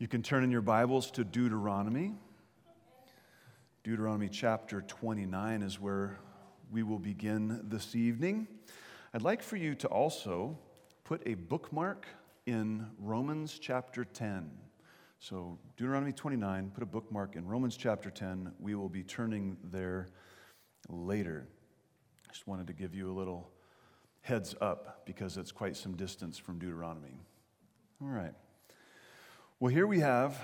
You can turn in your Bibles to Deuteronomy. Deuteronomy chapter 29 is where we will begin this evening. I'd like for you to also put a bookmark in Romans chapter 10. So Deuteronomy 29, put a bookmark in Romans chapter 10. We will be turning there later. Just wanted to give you a little heads up because it's quite some distance from Deuteronomy. All right. Well, here we have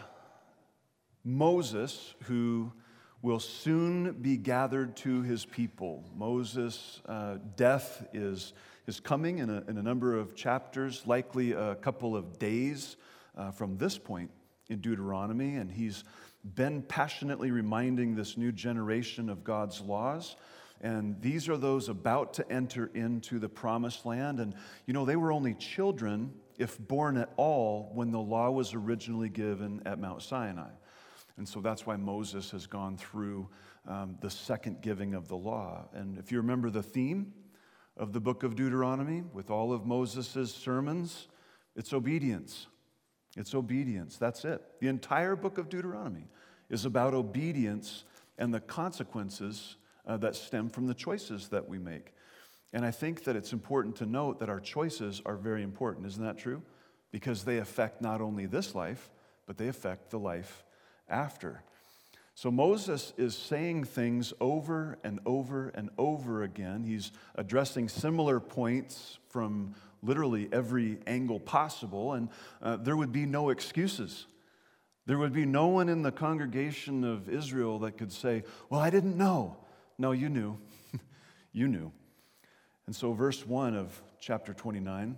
Moses, who will soon be gathered to his people. Moses' death is coming in a number of chapters, likely a couple of days from this point in Deuteronomy, and he's been passionately reminding this new generation of God's laws. And these are those about to enter into the promised land. And, you know, they were only children, if born at all, when the law was originally given at Mount Sinai. And so that's why Moses has gone through the second giving of the law. And if you remember the theme of the book of Deuteronomy, with all of Moses' sermons, it's obedience. It's obedience. That's it. The entire book of Deuteronomy is about obedience and the consequences that stem from the choices that we make. And I think that it's important to note that our choices are very important. Isn't that true? Because they affect not only this life, but they affect the life after. So Moses is saying things over and over and over again. He's addressing similar points from literally every angle possible, and there would be no excuses. There would be no one in the congregation of Israel that could say, well, I didn't know. No, you knew. You knew. And so verse 1 of chapter 29,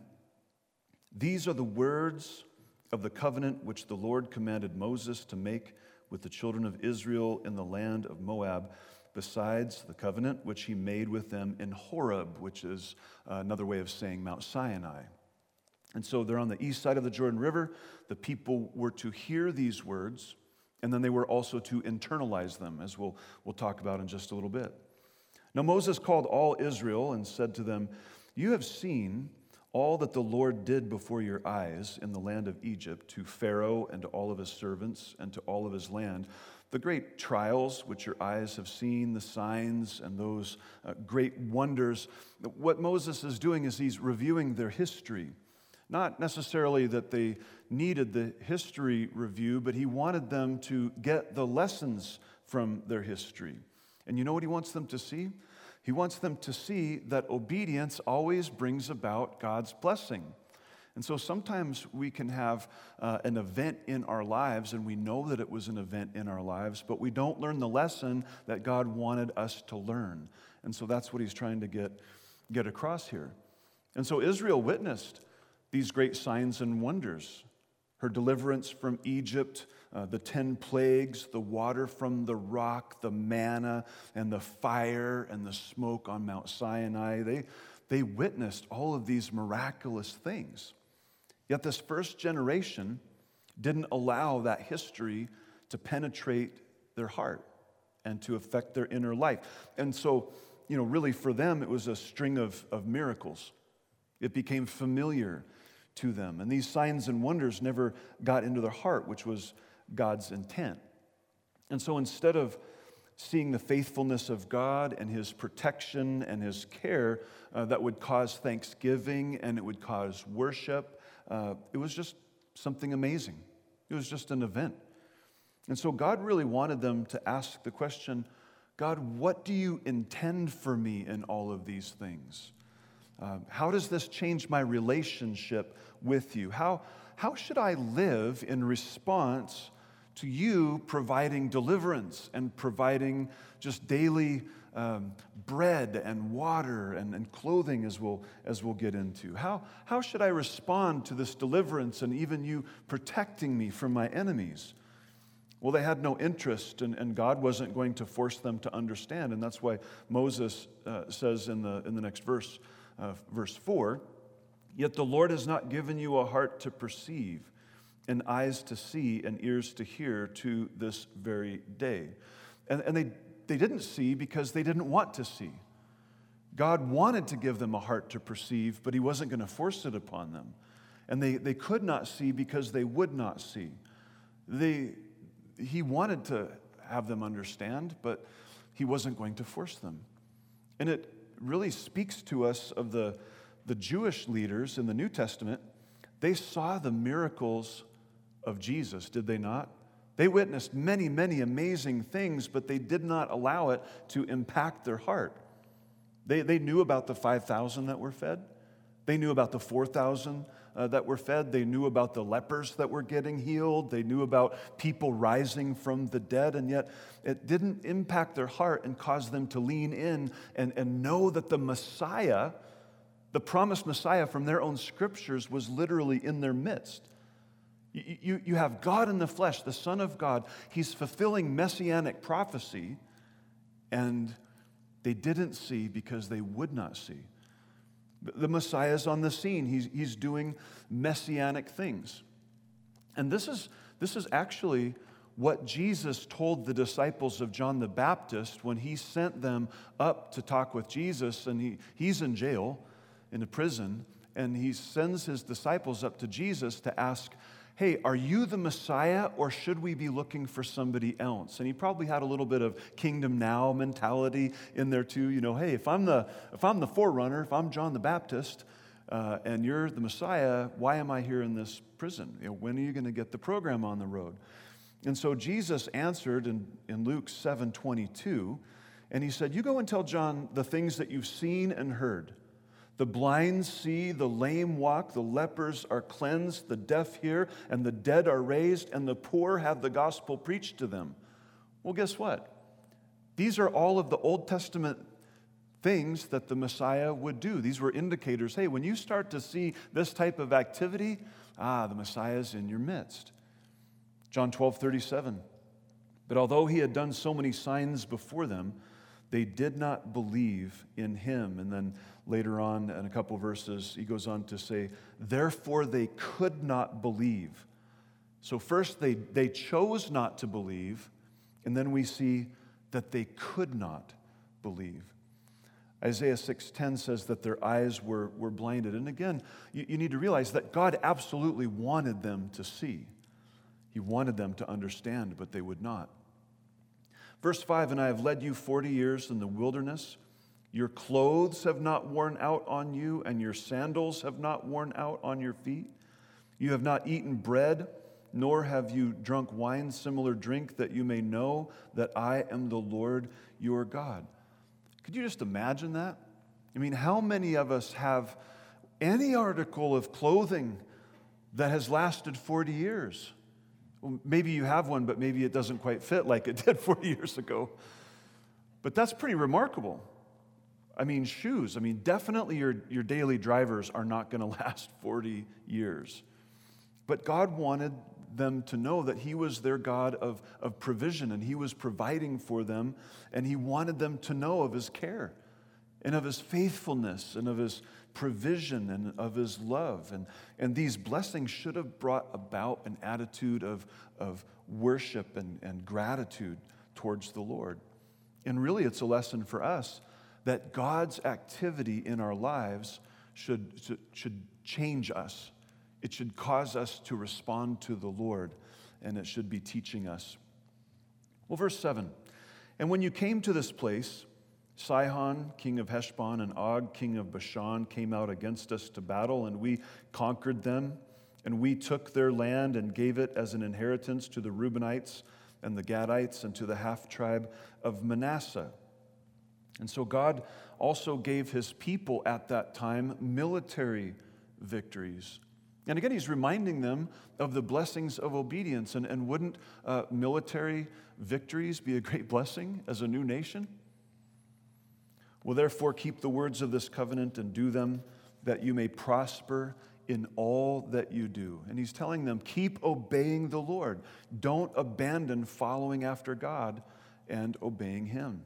these are the words of the covenant which the Lord commanded Moses to make with the children of Israel in the land of Moab, besides the covenant which he made with them in Horeb, which is another way of saying Mount Sinai. And so they're on the east side of the Jordan River. The people were to hear these words, and then they were also to internalize them, as we'll talk about in just a little bit. Now Moses called all Israel and said to them, you have seen all that the Lord did before your eyes in the land of Egypt to Pharaoh and to all of his servants and to all of his land, the great trials which your eyes have seen, the signs and those great wonders. What Moses is doing is he's reviewing their history. Not necessarily that they needed the history review, but he wanted them to get the lessons from their history. And you know what he wants them to see? He wants them to see that obedience always brings about God's blessing. And so sometimes we can have an event in our lives, and we know that it was an event in our lives, but we don't learn the lesson that God wanted us to learn. And so that's what he's trying to get across here. And so Israel witnessed these great signs and wonders. Her deliverance from Egypt, the 10 plagues, the water from the rock, the manna, and the fire and the smoke on Mount Sinai. They witnessed all of these miraculous things. Yet this first generation didn't allow that history to penetrate their heart and to affect their inner life. And so, you know, really for them, it was a string of miracles. It became familiar to them. And these signs and wonders never got into their heart, which was God's intent. And so instead of seeing the faithfulness of God and his protection and his care that would cause thanksgiving and it would cause worship, it was just something amazing. It was just an event. And so God really wanted them to ask the question, God, what do you intend for me in all of these things? How does this change my relationship with you? How should I live in response to you providing deliverance and providing just daily bread and water and clothing, as we'll get into? How should I respond to this deliverance and even you protecting me from my enemies? Well, they had no interest, and God wasn't going to force them to understand, and that's why Moses says in the next verse, verse 4, yet the Lord has not given you a heart to perceive, and eyes to see, and ears to hear to this very day. And they didn't see because they didn't want to see. God wanted to give them a heart to perceive, but he wasn't going to force it upon them. And they could not see because they would not see. He wanted to have them understand, but he wasn't going to force them. And it really speaks to us of the Jewish leaders in the New Testament. They saw the miracles of Jesus, did they not? They witnessed many, many amazing things, but they did not allow it to impact their heart. They knew about the 5,000 that were fed. They knew about the 4,000 that were fed. They knew about the lepers that were getting healed. They knew about people rising from the dead, and yet it didn't impact their heart and cause them to lean in and know that the Messiah, the promised Messiah from their own scriptures, was literally in their midst. You have God in the flesh, the Son of God. He's fulfilling messianic prophecy, and they didn't see because they would not see. The Messiah is on the scene. He's doing messianic things. And this is actually what Jesus told the disciples of John the Baptist when he sent them up to talk with Jesus, and he's in jail, in a prison, and he sends his disciples up to Jesus to ask, hey, are you the Messiah, or should we be looking for somebody else? And he probably had a little bit of kingdom now mentality in there too. Hey, if I'm the forerunner, if I'm John the Baptist, and you're the Messiah, why am I here in this prison? When are you going to get the program on the road? And so Jesus answered in Luke 7:22, and he said, you go and tell John the things that you've seen and heard. The blind see, the lame walk, the lepers are cleansed, the deaf hear, and the dead are raised, and the poor have the gospel preached to them. Well, guess what? These are all of the Old Testament things that the Messiah would do. These were indicators. Hey, when you start to see this type of activity, the Messiah is in your midst. John 12:37. But although he had done so many signs before them, they did not believe in him. And then later on, in a couple verses, he goes on to say, therefore they could not believe. So first they chose not to believe, and then we see that they could not believe. Isaiah 6:10 says that their eyes were blinded. And again, you need to realize that God absolutely wanted them to see. He wanted them to understand, but they would not. Verse 5, and I have led you 40 years in the wilderness. Your clothes have not worn out on you, and your sandals have not worn out on your feet. You have not eaten bread, nor have you drunk wine, similar drink, that you may know that I am the Lord your God. Could you just imagine that? I mean, how many of us have any article of clothing that has lasted 40 years? Well, maybe you have one, but maybe it doesn't quite fit like it did 40 years ago. But that's pretty remarkable. I mean, shoes. I mean, definitely your daily drivers are not going to last 40 years. But God wanted them to know that he was their God of provision, and he was providing for them, and he wanted them to know of his care and of his faithfulness and of his provision and of his love. And these blessings should have brought about an attitude of worship and gratitude towards the Lord. And really, it's a lesson for us that God's activity in our lives should change us. It should cause us to respond to the Lord, and it should be teaching us. Well, verse 7, and when you came to this place, Sihon, king of Heshbon, and Og, king of Bashan, came out against us to battle, and we conquered them, and we took their land and gave it as an inheritance to the Reubenites and the Gadites and to the half-tribe of Manasseh. And so God also gave his people at that time military victories. And again, he's reminding them of the blessings of obedience. And wouldn't military victories be a great blessing as a new nation? Well, therefore, keep the words of this covenant and do them, that you may prosper in all that you do. And he's telling them, keep obeying the Lord. Don't abandon following after God and obeying him.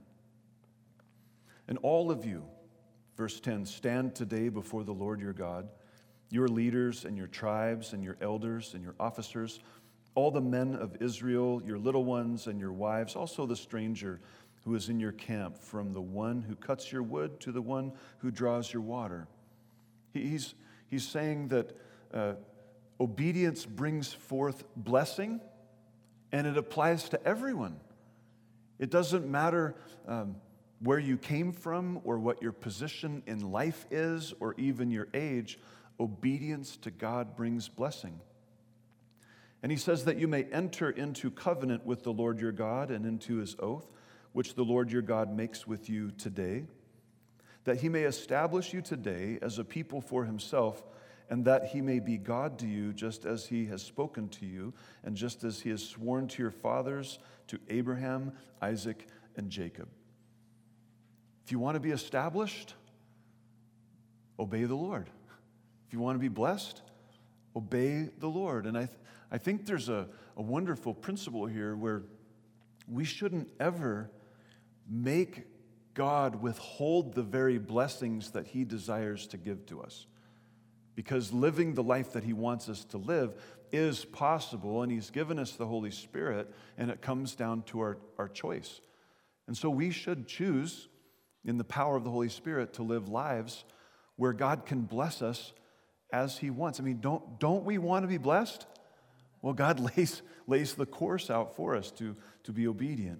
And all of you, verse 10, stand today before the Lord your God, your leaders and your tribes and your elders and your officers, all the men of Israel, your little ones and your wives, also the stranger who is in your camp, from the one who cuts your wood to the one who draws your water. He's saying that obedience brings forth blessing, And it applies to everyone. It doesn't matter where you came from or what your position in life is or even your age. Obedience to God brings blessing. And he says that you may enter into covenant with the Lord your God and into his oath, which the Lord your God makes with you today, that he may establish you today as a people for himself, and that he may be God to you, just as he has spoken to you, and just as he has sworn to your fathers, to Abraham, Isaac, and Jacob. If you want to be established, obey the Lord. If you want to be blessed, obey the Lord. And I think there's a wonderful principle here where we shouldn't ever make God withhold the very blessings that he desires to give to us. Because living the life that he wants us to live is possible, and he's given us the Holy Spirit, and it comes down to our choice. And so we should choose, in the power of the Holy Spirit, to live lives where God can bless us as he wants. I mean, don't we want to be blessed? Well, God lays the course out for us to be obedient.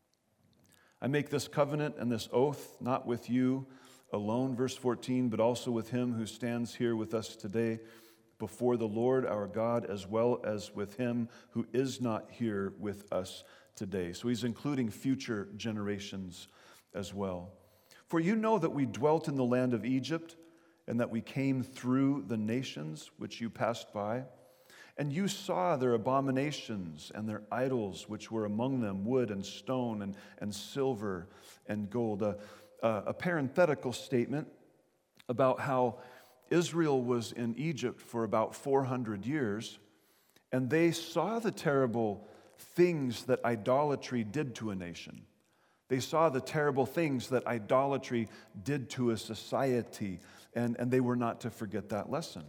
I make this covenant and this oath not with you alone, verse 14, but also with him who stands here with us today before the Lord our God, as well as with him who is not here with us today. So he's including future generations as well. For you know that we dwelt in the land of Egypt, and that we came through the nations which you passed by. And you saw their abominations and their idols, which were among them, wood and stone and silver and gold. A parenthetical statement about how Israel was in Egypt for about 400 years, and they saw the terrible things that idolatry did to a nation. They saw the terrible things that idolatry did to a society, and they were not to forget that lesson.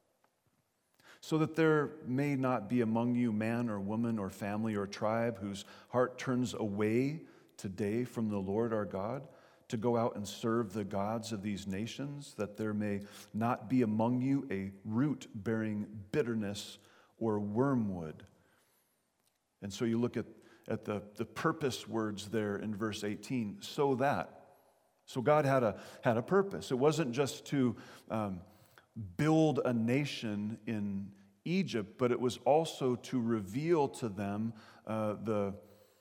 So that there may not be among you man or woman or family or tribe whose heart turns away today from the Lord our God to go out and serve the gods of these nations, that there may not be among you a root bearing bitterness or wormwood. And so you look at the purpose words there in verse 18, so that. So God had a purpose. It wasn't just to build a nation in Egypt, but it was also to reveal to them the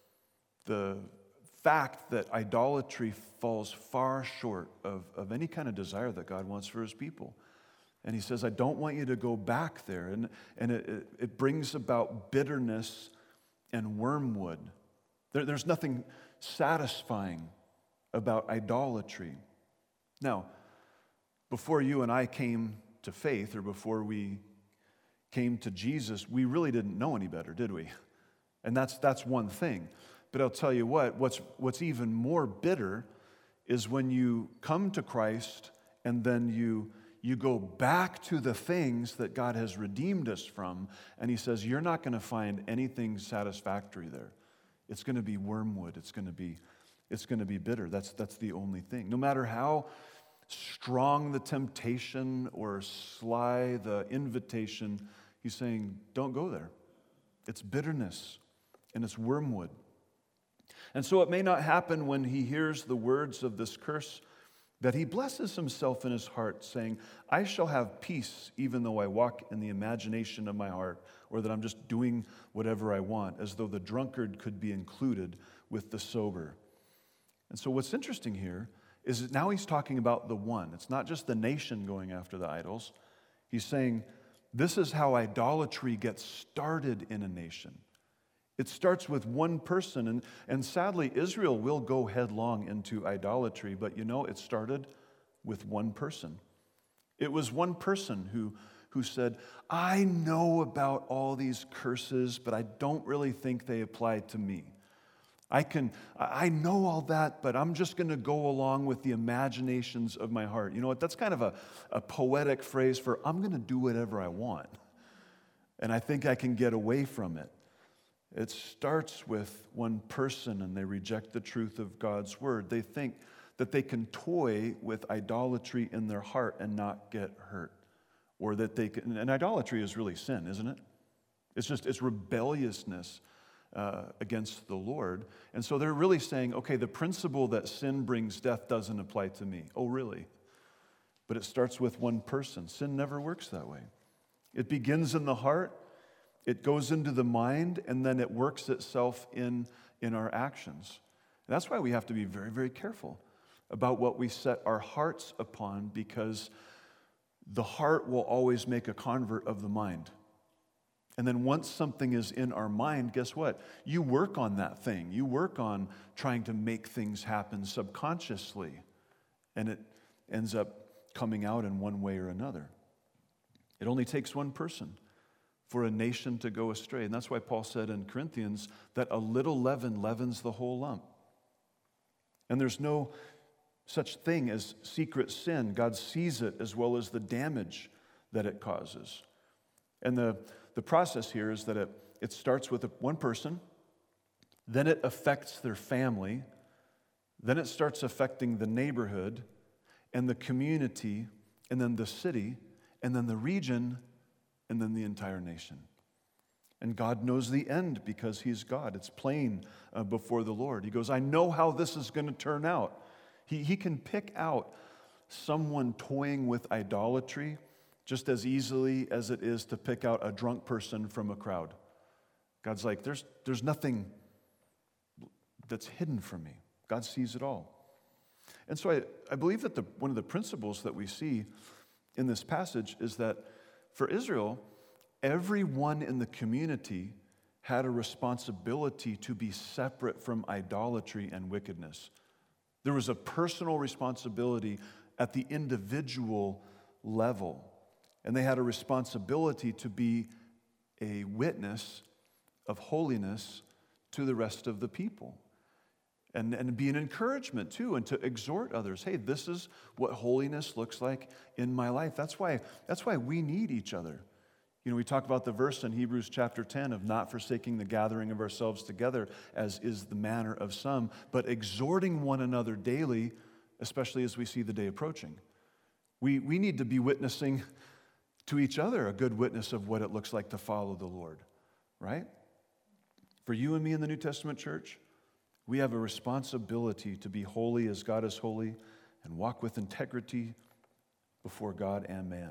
fact that idolatry falls far short of any kind of desire that God wants for his people. And he says, I don't want you to go back there. And it brings about bitterness and wormwood. There's nothing satisfying about idolatry. Now, before you and I came to faith, or before we came to Jesus, we really didn't know any better, did we? And that's one thing. But I'll tell you what's even more bitter is when you come to Christ and then you go back to the things that God has redeemed us from, and he says, you're not going to find anything satisfactory there. It's going to be wormwood. It's going to be bitter. That's the only thing. No matter how strong the temptation or sly the invitation, he's saying, don't go there. It's bitterness and it's wormwood. And so it may not happen when he hears the words of this curse that he blesses himself in his heart, saying, I shall have peace even though I walk in the imagination of my heart, or that I'm just doing whatever I want, as though the drunkard could be included with the sober. And so what's interesting here is that now he's talking about the one. It's not just the nation going after the idols. He's saying, this is how idolatry gets started in a nation. It starts with one person, and sadly, Israel will go headlong into idolatry, but it started with one person. It was one person who said, I know about all these curses, but I don't really think they apply to me. I know all that, but I'm just going to go along with the imaginations of my heart. You know what? That's kind of a poetic phrase for I'm going to do whatever I want, and I think I can get away from it. It starts with one person, and they reject the truth of God's word. They think that they can toy with idolatry in their heart and not get hurt. Or that they can, and idolatry is really sin, isn't it? It's rebelliousness against the Lord. And so they're really saying, okay, the principle that sin brings death doesn't apply to me. Oh, really? But it starts with one person. Sin never works that way. It begins in the heart, it goes into the mind, and then it works itself in our actions. And that's why we have to be very, very careful about what we set our hearts upon, because the heart will always make a convert of the mind. And then once something is in our mind, guess what? You work on that thing. You work on trying to make things happen subconsciously. And it ends up coming out in one way or another. It only takes one person for a nation to go astray. And that's why Paul said in Corinthians that a little leaven leavens the whole lump. And there's no such thing as secret sin. God sees it as well as the damage that it causes. And the process here is that it starts with one person, then it affects their family, then it starts affecting the neighborhood and the community, and then the city, and then the region, and then the entire nation. And God knows the end because He's God. It's plain before the Lord. He goes, I know how this is going to turn out. He can pick out someone toying with idolatry just as easily as it is to pick out a drunk person from a crowd. God's like, there's nothing that's hidden from me. God sees it all. And so I believe that one of the principles that we see in this passage is that for Israel, everyone in the community had a responsibility to be separate from idolatry and wickedness. There was a personal responsibility at the individual level. And they had a responsibility to be a witness of holiness to the rest of the people. And be an encouragement too, and to exhort others. Hey, this is what holiness looks like in my life. That's why we need each other. You know, we talk about the verse in Hebrews chapter 10 of not forsaking the gathering of ourselves together, as is the manner of some, but exhorting one another daily, especially as we see the day approaching. We need to be witnessing to each other, a good witness of what it looks like to follow the Lord, right? For you and me in the New Testament church, we have a responsibility to be holy as God is holy and walk with integrity before God and man.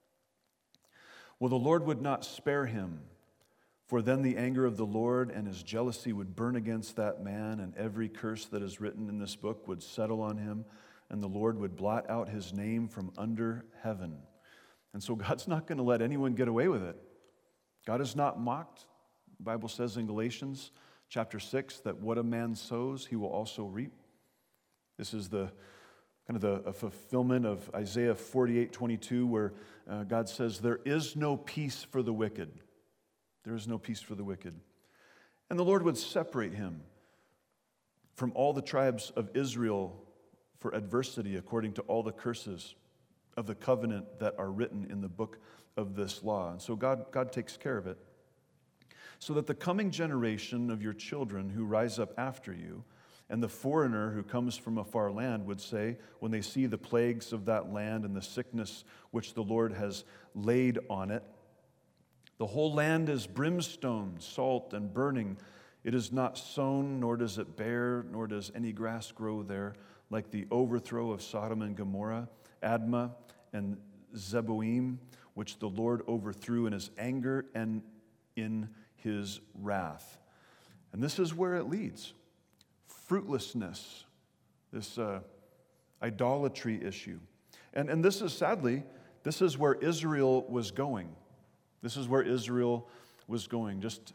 Well, the Lord would not spare him, for then the anger of the Lord and His jealousy would burn against that man, and every curse that is written in this book would settle on him, and the Lord would blot out his name from under heaven. And so God's not going to let anyone get away with it. God is not mocked. The Bible says in Galatians chapter 6 that what a man sows, he will also reap. This is the fulfillment of Isaiah 48:22, where God says, there is no peace for the wicked. There is no peace for the wicked. And the Lord would separate him from all the tribes of Israel for adversity, according to all the curses of the covenant that are written in the book of this law. And so God takes care of it, so that the coming generation of your children who rise up after you, and the foreigner who comes from a far land, would say, when they see the plagues of that land and the sickness which the Lord has laid on it, the whole land is brimstone, salt, and burning. It is not sown, nor does it bear, nor does any grass grow there, like the overthrow of Sodom and Gomorrah, Admah and Zeboim, which the Lord overthrew in His anger and in His wrath. And this is where it leads. Fruitlessness, this idolatry issue. And this is, sadly, this is where Israel was going. This is where Israel was going. Just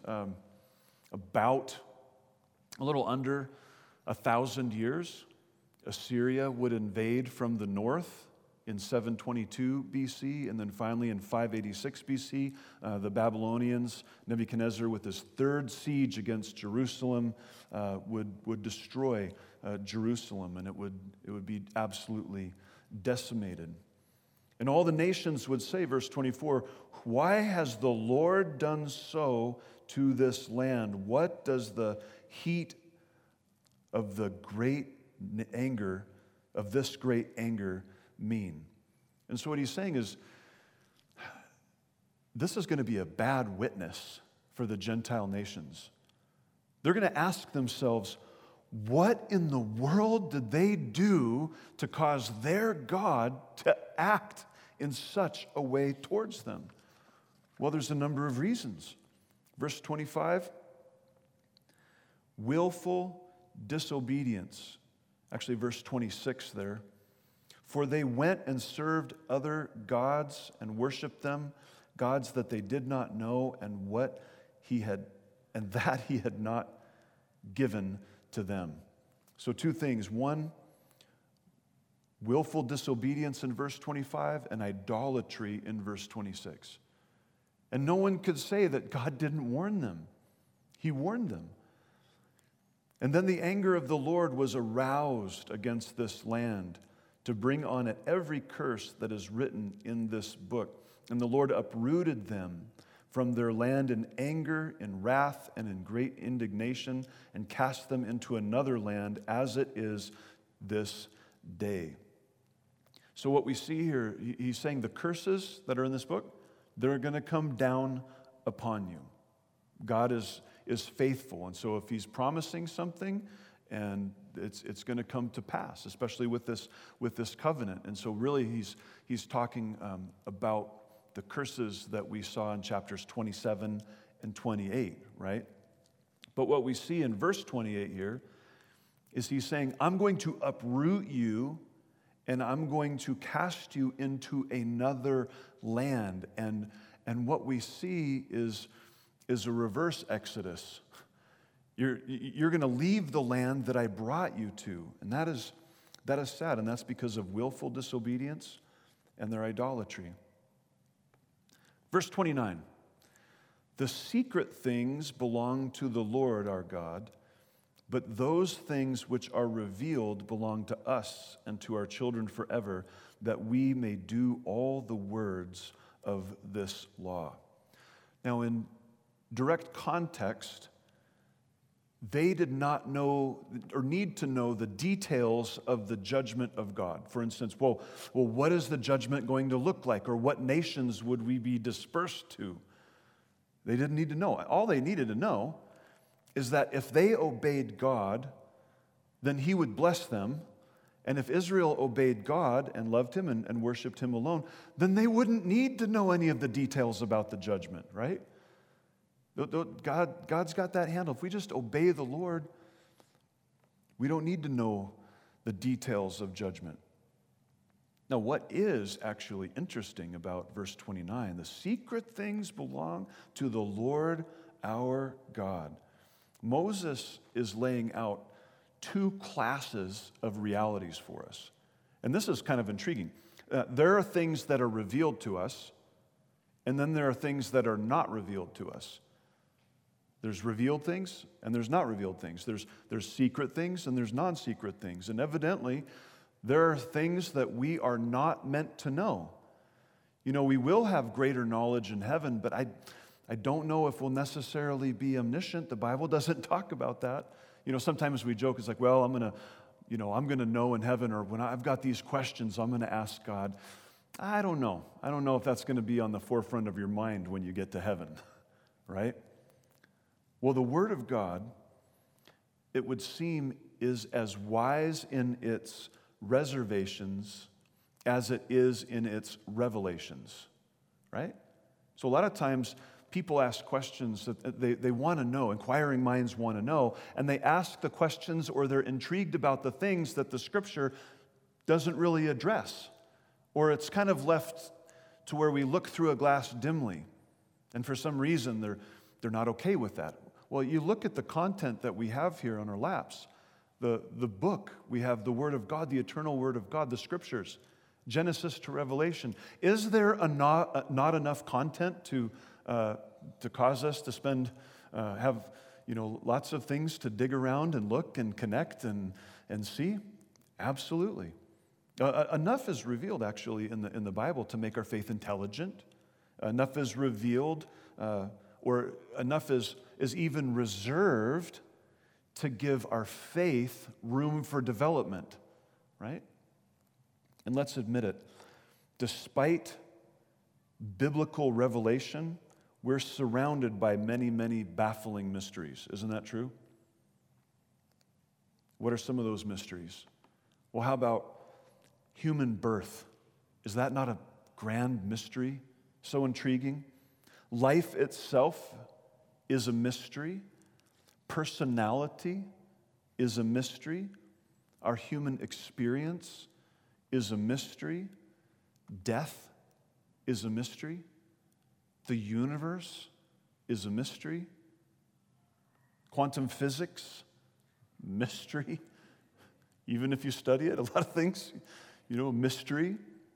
about a little under 1,000 years, Assyria would invade from the north in 722 BC, and then finally in 586 BC, the Babylonians, Nebuchadnezzar, with his third siege against Jerusalem, would destroy Jerusalem, and it would be absolutely decimated. And all the nations would say, verse 24, why has the Lord done so to this land? What does the heat of the great anger, of this great anger, mean? And so what he's saying is, this is going to be a bad witness for the Gentile nations. They're going to ask themselves, what in the world did they do to cause their God to act in such a way towards them? Well, there's a number of reasons. Verse 25, willful disobedience. Actually, verse 26 there. For they went and served other gods and worshiped them, gods that they did not know, and that he had not given to them. So two things. One, willful disobedience in verse 25 and idolatry in verse 26. And no one could say that God didn't warn them. He warned them. And then the anger of the Lord was aroused against this land to bring on it every curse that is written in this book. And the Lord uprooted them from their land in anger, in wrath, and in great indignation, and cast them into another land as it is this day. So what we see here, he's saying the curses that are in this book, they're going to come down upon you. God is faithful, and so if he's promising something, and it's going to come to pass, especially with this covenant. And so really he's talking about the curses that we saw in chapters 27 and 28, right? But what we see in verse 28 here is he's saying, I'm going to uproot you and I'm going to cast you into another land. And what we see is a reverse exodus. You're going to leave the land that I brought you to. And that is sad, and that's because of willful disobedience and their idolatry. Verse 29, the secret things belong to the Lord our God, but those things which are revealed belong to us and to our children forever, that we may do all the words of this law. Now, in direct context, they did not know or need to know the details of the judgment of God. For instance, well, what is the judgment going to look like? Or what nations would we be dispersed to? They didn't need to know. All they needed to know is that if they obeyed God, then he would bless them. And if Israel obeyed God and loved him and worshiped him alone, then they wouldn't need to know any of the details about the judgment, right? God's got that handled. If we just obey the Lord, we don't need to know the details of judgment. Now, what is actually interesting about verse 29, the secret things belong to the Lord our God. Moses is laying out two classes of realities for us. And this is kind of intriguing. There are things that are revealed to us, and then there are things that are not revealed to us. There's revealed things and there's not revealed things. There's secret things and there's non-secret things. And evidently, there are things that we are not meant to know. You know, we will have greater knowledge in heaven, but I don't know if we'll necessarily be omniscient. The Bible doesn't talk about that. You know, sometimes we joke, it's like, well, I'm going to know in heaven, or when I've got these questions, I'm going to ask God. I don't know. I don't know if that's going to be on the forefront of your mind when you get to heaven, right? Well, the Word of God, it would seem, is as wise in its reservations as it is in its revelations, right? So a lot of times people ask questions that they want to know, inquiring minds want to know, and they ask the questions or they're intrigued about the things that the Scripture doesn't really address, or it's kind of left to where we look through a glass dimly, and for some reason they're not okay with that. Well, you look at the content that we have here on our laps. The book, we have the Word of God, the eternal Word of God, the Scriptures, Genesis to Revelation. Is there not enough content to cause us to have lots of things to dig around and look and connect and see? Absolutely. Enough is revealed actually in the Bible to make our faith intelligent. Enough is revealed, or enough is even reserved to give our faith room for development, right? And let's admit it, despite biblical revelation, we're surrounded by many, many baffling mysteries. Isn't that true? What are some of those mysteries? Well, how about human birth? Is that not a grand mystery? So intriguing. Life itself is a mystery. Personality is a mystery. Our human experience is a mystery. Death is a mystery. The universe is a mystery. Quantum physics, mystery. Even if you study it, a lot of things, mystery.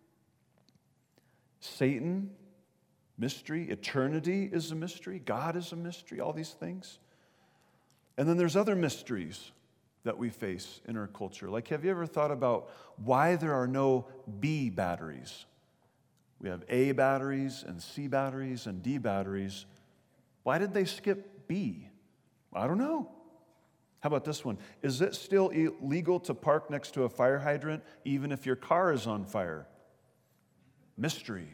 Satan, mystery. Eternity is a mystery. God is a mystery. All these things. And then there's other mysteries that we face in our culture. Like, have you ever thought about why there are no B batteries? We have A batteries and C batteries and D batteries. Why did they skip B? I don't know. How about this one? Is it still illegal to park next to a fire hydrant even if your car is on fire? Mystery.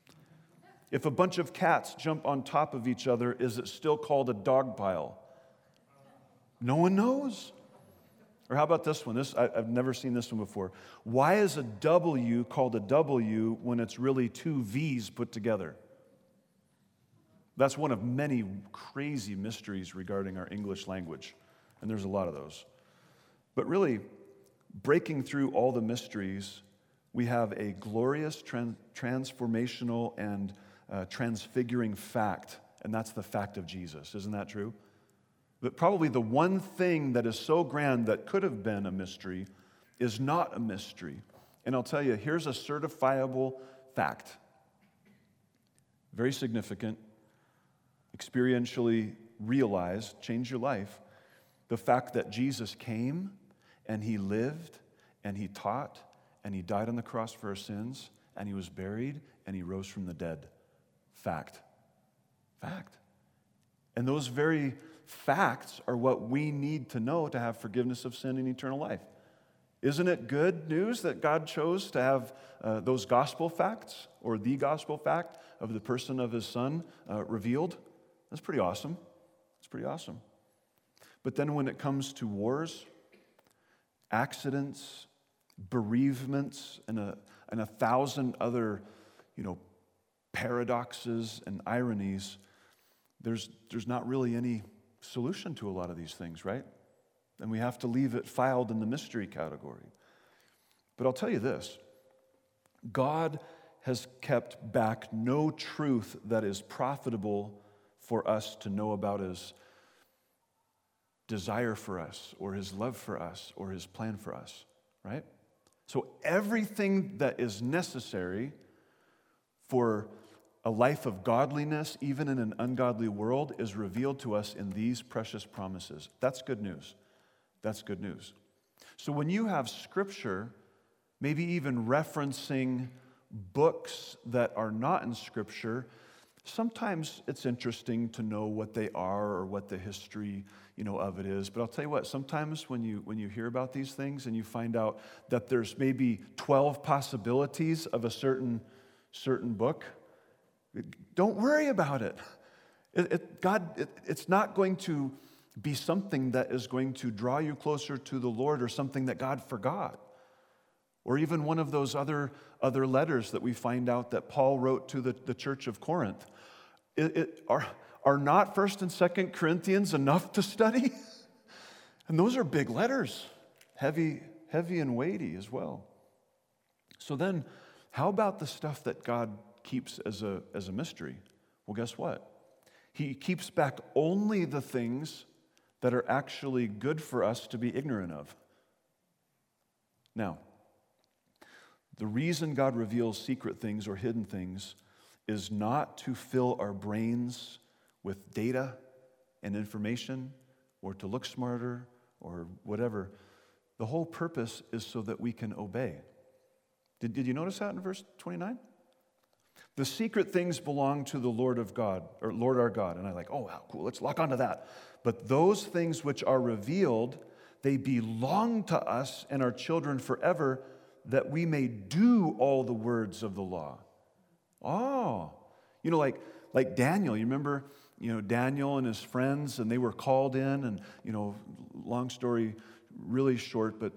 If a bunch of cats jump on top of each other, is it still called a dog pile? No one knows. Or how about this one? I've never seen this one before. Why is a W called a W when it's really two V's put together? That's one of many crazy mysteries regarding our English language, and there's a lot of those. But really, breaking through all the mysteries, we have a glorious, transformational, and transfiguring fact, and that's the fact of Jesus. Isn't that true? But probably the one thing that is so grand that could have been a mystery is not a mystery. And I'll tell you, here's a certifiable fact. Very significant, experientially realized, change your life. The fact that Jesus came and he lived and he taught and he died on the cross for our sins and he was buried and he rose from the dead. Fact. Fact. And those very facts are what we need to know to have forgiveness of sin and eternal life. Isn't it good news that God chose to have those gospel facts, or the gospel fact of the person of his Son revealed? That's pretty awesome. It's pretty awesome. But then when it comes to wars, accidents, bereavements, and a thousand other, paradoxes and ironies, there's not really any solution to a lot of these things, right? And we have to leave it filed in the mystery category. But I'll tell you this, God has kept back no truth that is profitable for us to know about his desire for us, or his love for us, or his plan for us, right? So everything that is necessary for a life of godliness, even in an ungodly world, is revealed to us in these precious promises. That's good news. That's good news. So when you have Scripture, maybe even referencing books that are not in Scripture, sometimes it's interesting to know what they are or what the history, of it is. But I'll tell you what, sometimes when you hear about these things and you find out that there's maybe 12 possibilities of a certain book, don't worry about it. It's not going to be something that is going to draw you closer to the Lord, or something that God forgot. Or even one of those other letters that we find out that Paul wrote to the church of Corinth. Are not 1st and 2nd Corinthians enough to study? And those are big letters, heavy and weighty as well. So then, how about the stuff that God keeps as a mystery? Well, guess what? He keeps back only the things that are actually good for us to be ignorant of. Now, the reason God reveals secret things or hidden things is not to fill our brains with data and information, or to look smarter, or whatever. The whole purpose is so that we can obey. Did you notice that in verse 29? The secret things belong to the Lord of God, or Lord our God. And I'm like, oh, wow, cool, let's lock onto that. But those things which are revealed, they belong to us and our children forever, that we may do all the words of the law. Oh, like Daniel, you remember, Daniel and his friends, and they were called in, and, long story really short, but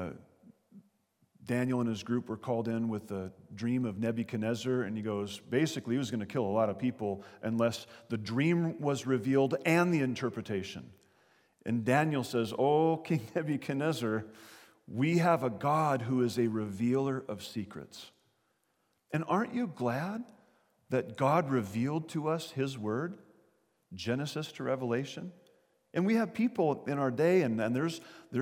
Daniel and his group were called in with the dream of Nebuchadnezzar, and he goes, basically, he was going to kill a lot of people unless the dream was revealed and the interpretation. And Daniel says, "Oh, King Nebuchadnezzar, we have a God who is a revealer of secrets." And aren't you glad that God revealed to us His Word, Genesis to Revelation? And we have people in our day, and there's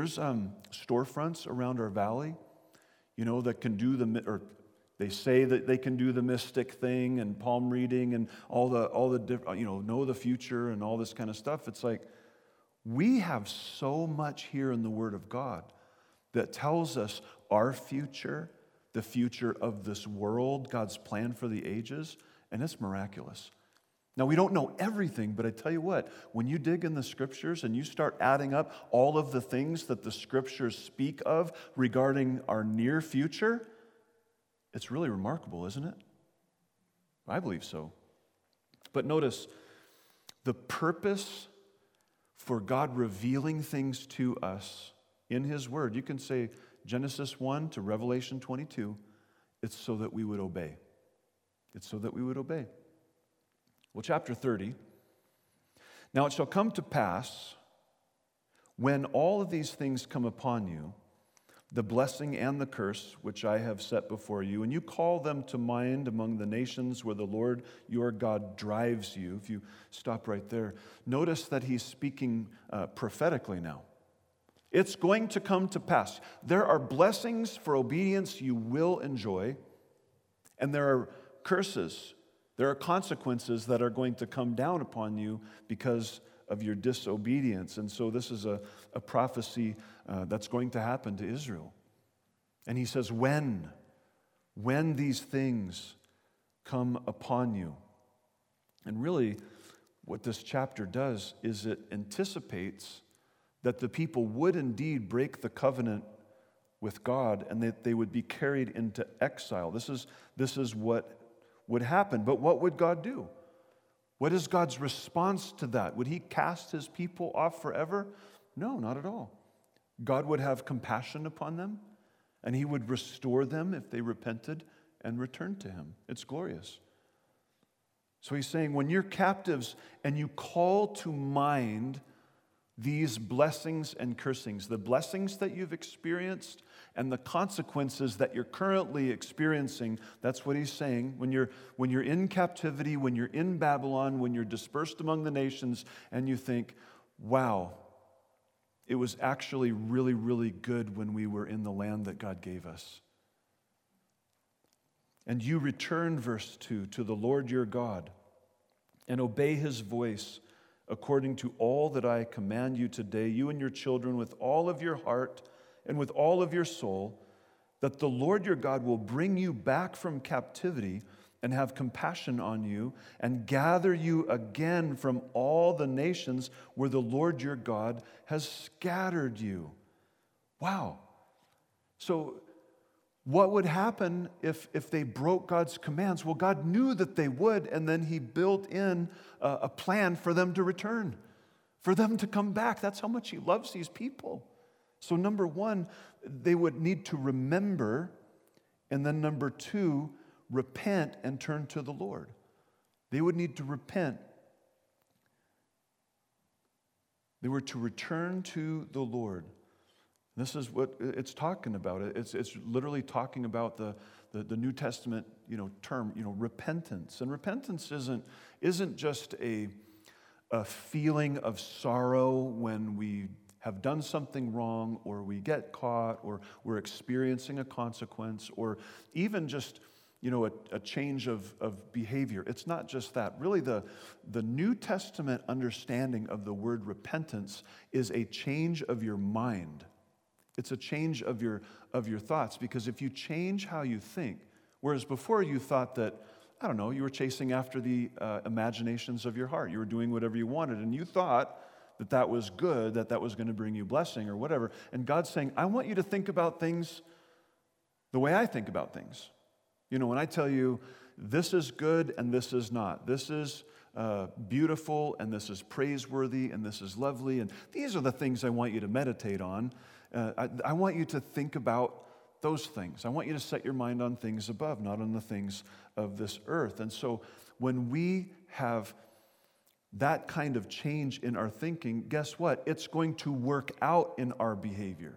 storefronts around our valley, that can do or they say that they can do the mystic thing and palm reading and all the different, know the future and all this kind of stuff. It's like we have so much here in the Word of God that tells us our future, the future of this world, God's plan for the ages, and it's miraculous. Now, we don't know everything, but I tell you what, when you dig in the Scriptures and you start adding up all of the things that the Scriptures speak of regarding our near future, it's really remarkable, isn't it? I believe so. But notice, the purpose for God revealing things to us in His Word, you can say Genesis 1 to Revelation 22, it's so that we would obey. It's so that we would obey. Well, chapter 30, "Now it shall come to pass, when all of these things come upon you, the blessing and the curse which I have set before you, and you call them to mind among the nations where the Lord your God drives you." If you stop right there, notice that he's speaking prophetically now. It's going to come to pass. There are blessings for obedience you will enjoy, and there are curses. There are consequences that are going to come down upon you because of your disobedience. And so this is a prophecy that's going to happen to Israel. And he says, when these things come upon you. And really, what this chapter does is it anticipates that the people would indeed break the covenant with God and that they would be carried into exile. This is what would happen. But what would God do? What is God's response to that? Would He cast His people off forever? No, not at all. God would have compassion upon them, and He would restore them if they repented and returned to Him. It's glorious. So He's saying, when you're captives and you call to mind these blessings and cursings, the blessings that you've experienced and the consequences that you're currently experiencing, that's what he's saying. When you're in captivity, when you're in Babylon, when you're dispersed among the nations, and you think, wow, it was actually really, really good when we were in the land that God gave us. And you return, verse 2, to the Lord your God and obey His voice according to all that I command you today, you and your children, with all of your heart and with all of your soul, that the Lord your God will bring you back from captivity and have compassion on you and gather you again from all the nations where the Lord your God has scattered you. Wow. So what would happen if they broke God's commands? Well, God knew that they would, and then He built in a plan for them to return, for them to come back. That's how much He loves these people. So number one, they would need to remember, and then number two, repent and turn to the Lord. They would need to repent. They were to return to the Lord. This is what it's talking about. It's literally talking about the New Testament, term, repentance. And repentance isn't just a feeling of sorrow when we have done something wrong, or we get caught, or we're experiencing a consequence, or even just a change of behavior. It's not just that. Really, the New Testament understanding of the word repentance is a change of your mind. It's a change of your thoughts, because if you change how you think, whereas before you thought that, I don't know, you were chasing after the imaginations of your heart. You were doing whatever you wanted, and you thought that was good, that was going to bring you blessing or whatever. And God's saying, I want you to think about things the way I think about things. When I tell you this is good and this is not, this is beautiful and this is praiseworthy and this is lovely, and these are the things I want you to meditate on. I want you to think about those things. I want you to set your mind on things above, not on the things of this earth. And so when we have that kind of change in our thinking, guess what? It's going to work out in our behavior.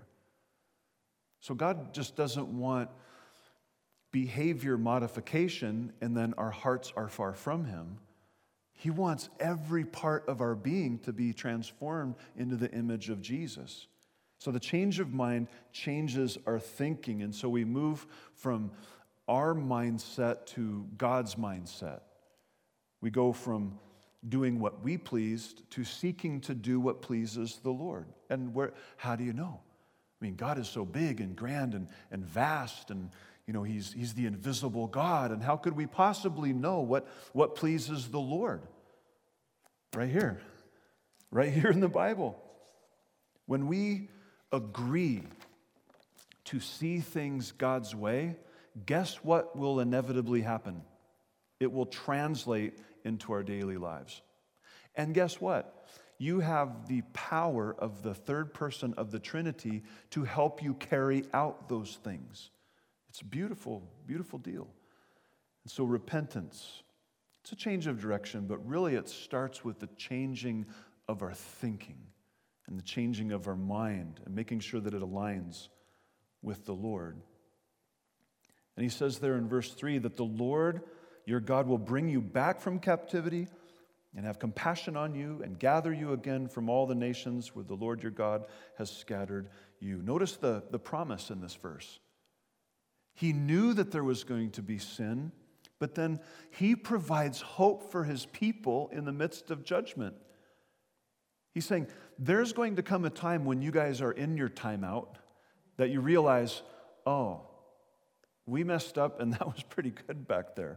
So God just doesn't want behavior modification and then our hearts are far from Him. He wants every part of our being to be transformed into the image of Jesus. So the change of mind changes our thinking, and so we move from our mindset to God's mindset. We go from doing what we pleased to seeking to do what pleases the Lord. And how do you know? I mean, God is so big and grand and vast, and He's the invisible God. And how could we possibly know what pleases the Lord? Right here in the Bible. When we agree to see things God's way, guess what will inevitably happen? It will translate into our daily lives. And guess what? You have the power of the third person of the Trinity to help you carry out those things. It's a beautiful, beautiful deal. And so repentance, it's a change of direction, but really it starts with the changing of our thinking and the changing of our mind and making sure that it aligns with the Lord. And he says there in verse 3 that the Lord, your God, will bring you back from captivity and have compassion on you and gather you again from all the nations where the Lord your God has scattered you. Notice the promise in this verse. He knew that there was going to be sin, but then He provides hope for His people in the midst of judgment. He's saying, there's going to come a time when you guys are in your timeout that you realize, oh, we messed up and that was pretty good back there.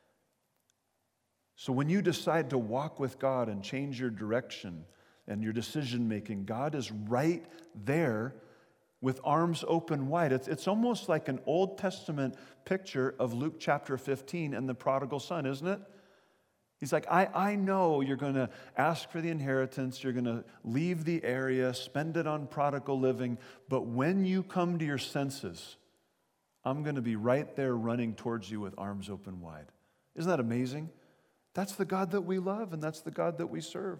So when you decide to walk with God and change your direction and your decision making, God is right there with arms open wide. It's almost like an Old Testament picture of Luke chapter 15 and the prodigal son, isn't it? He's like, I know you're going to ask for the inheritance, you're going to leave the area, spend it on prodigal living, but when you come to your senses, I'm going to be right there running towards you with arms open wide. Isn't that amazing? That's the God that we love, and that's the God that we serve.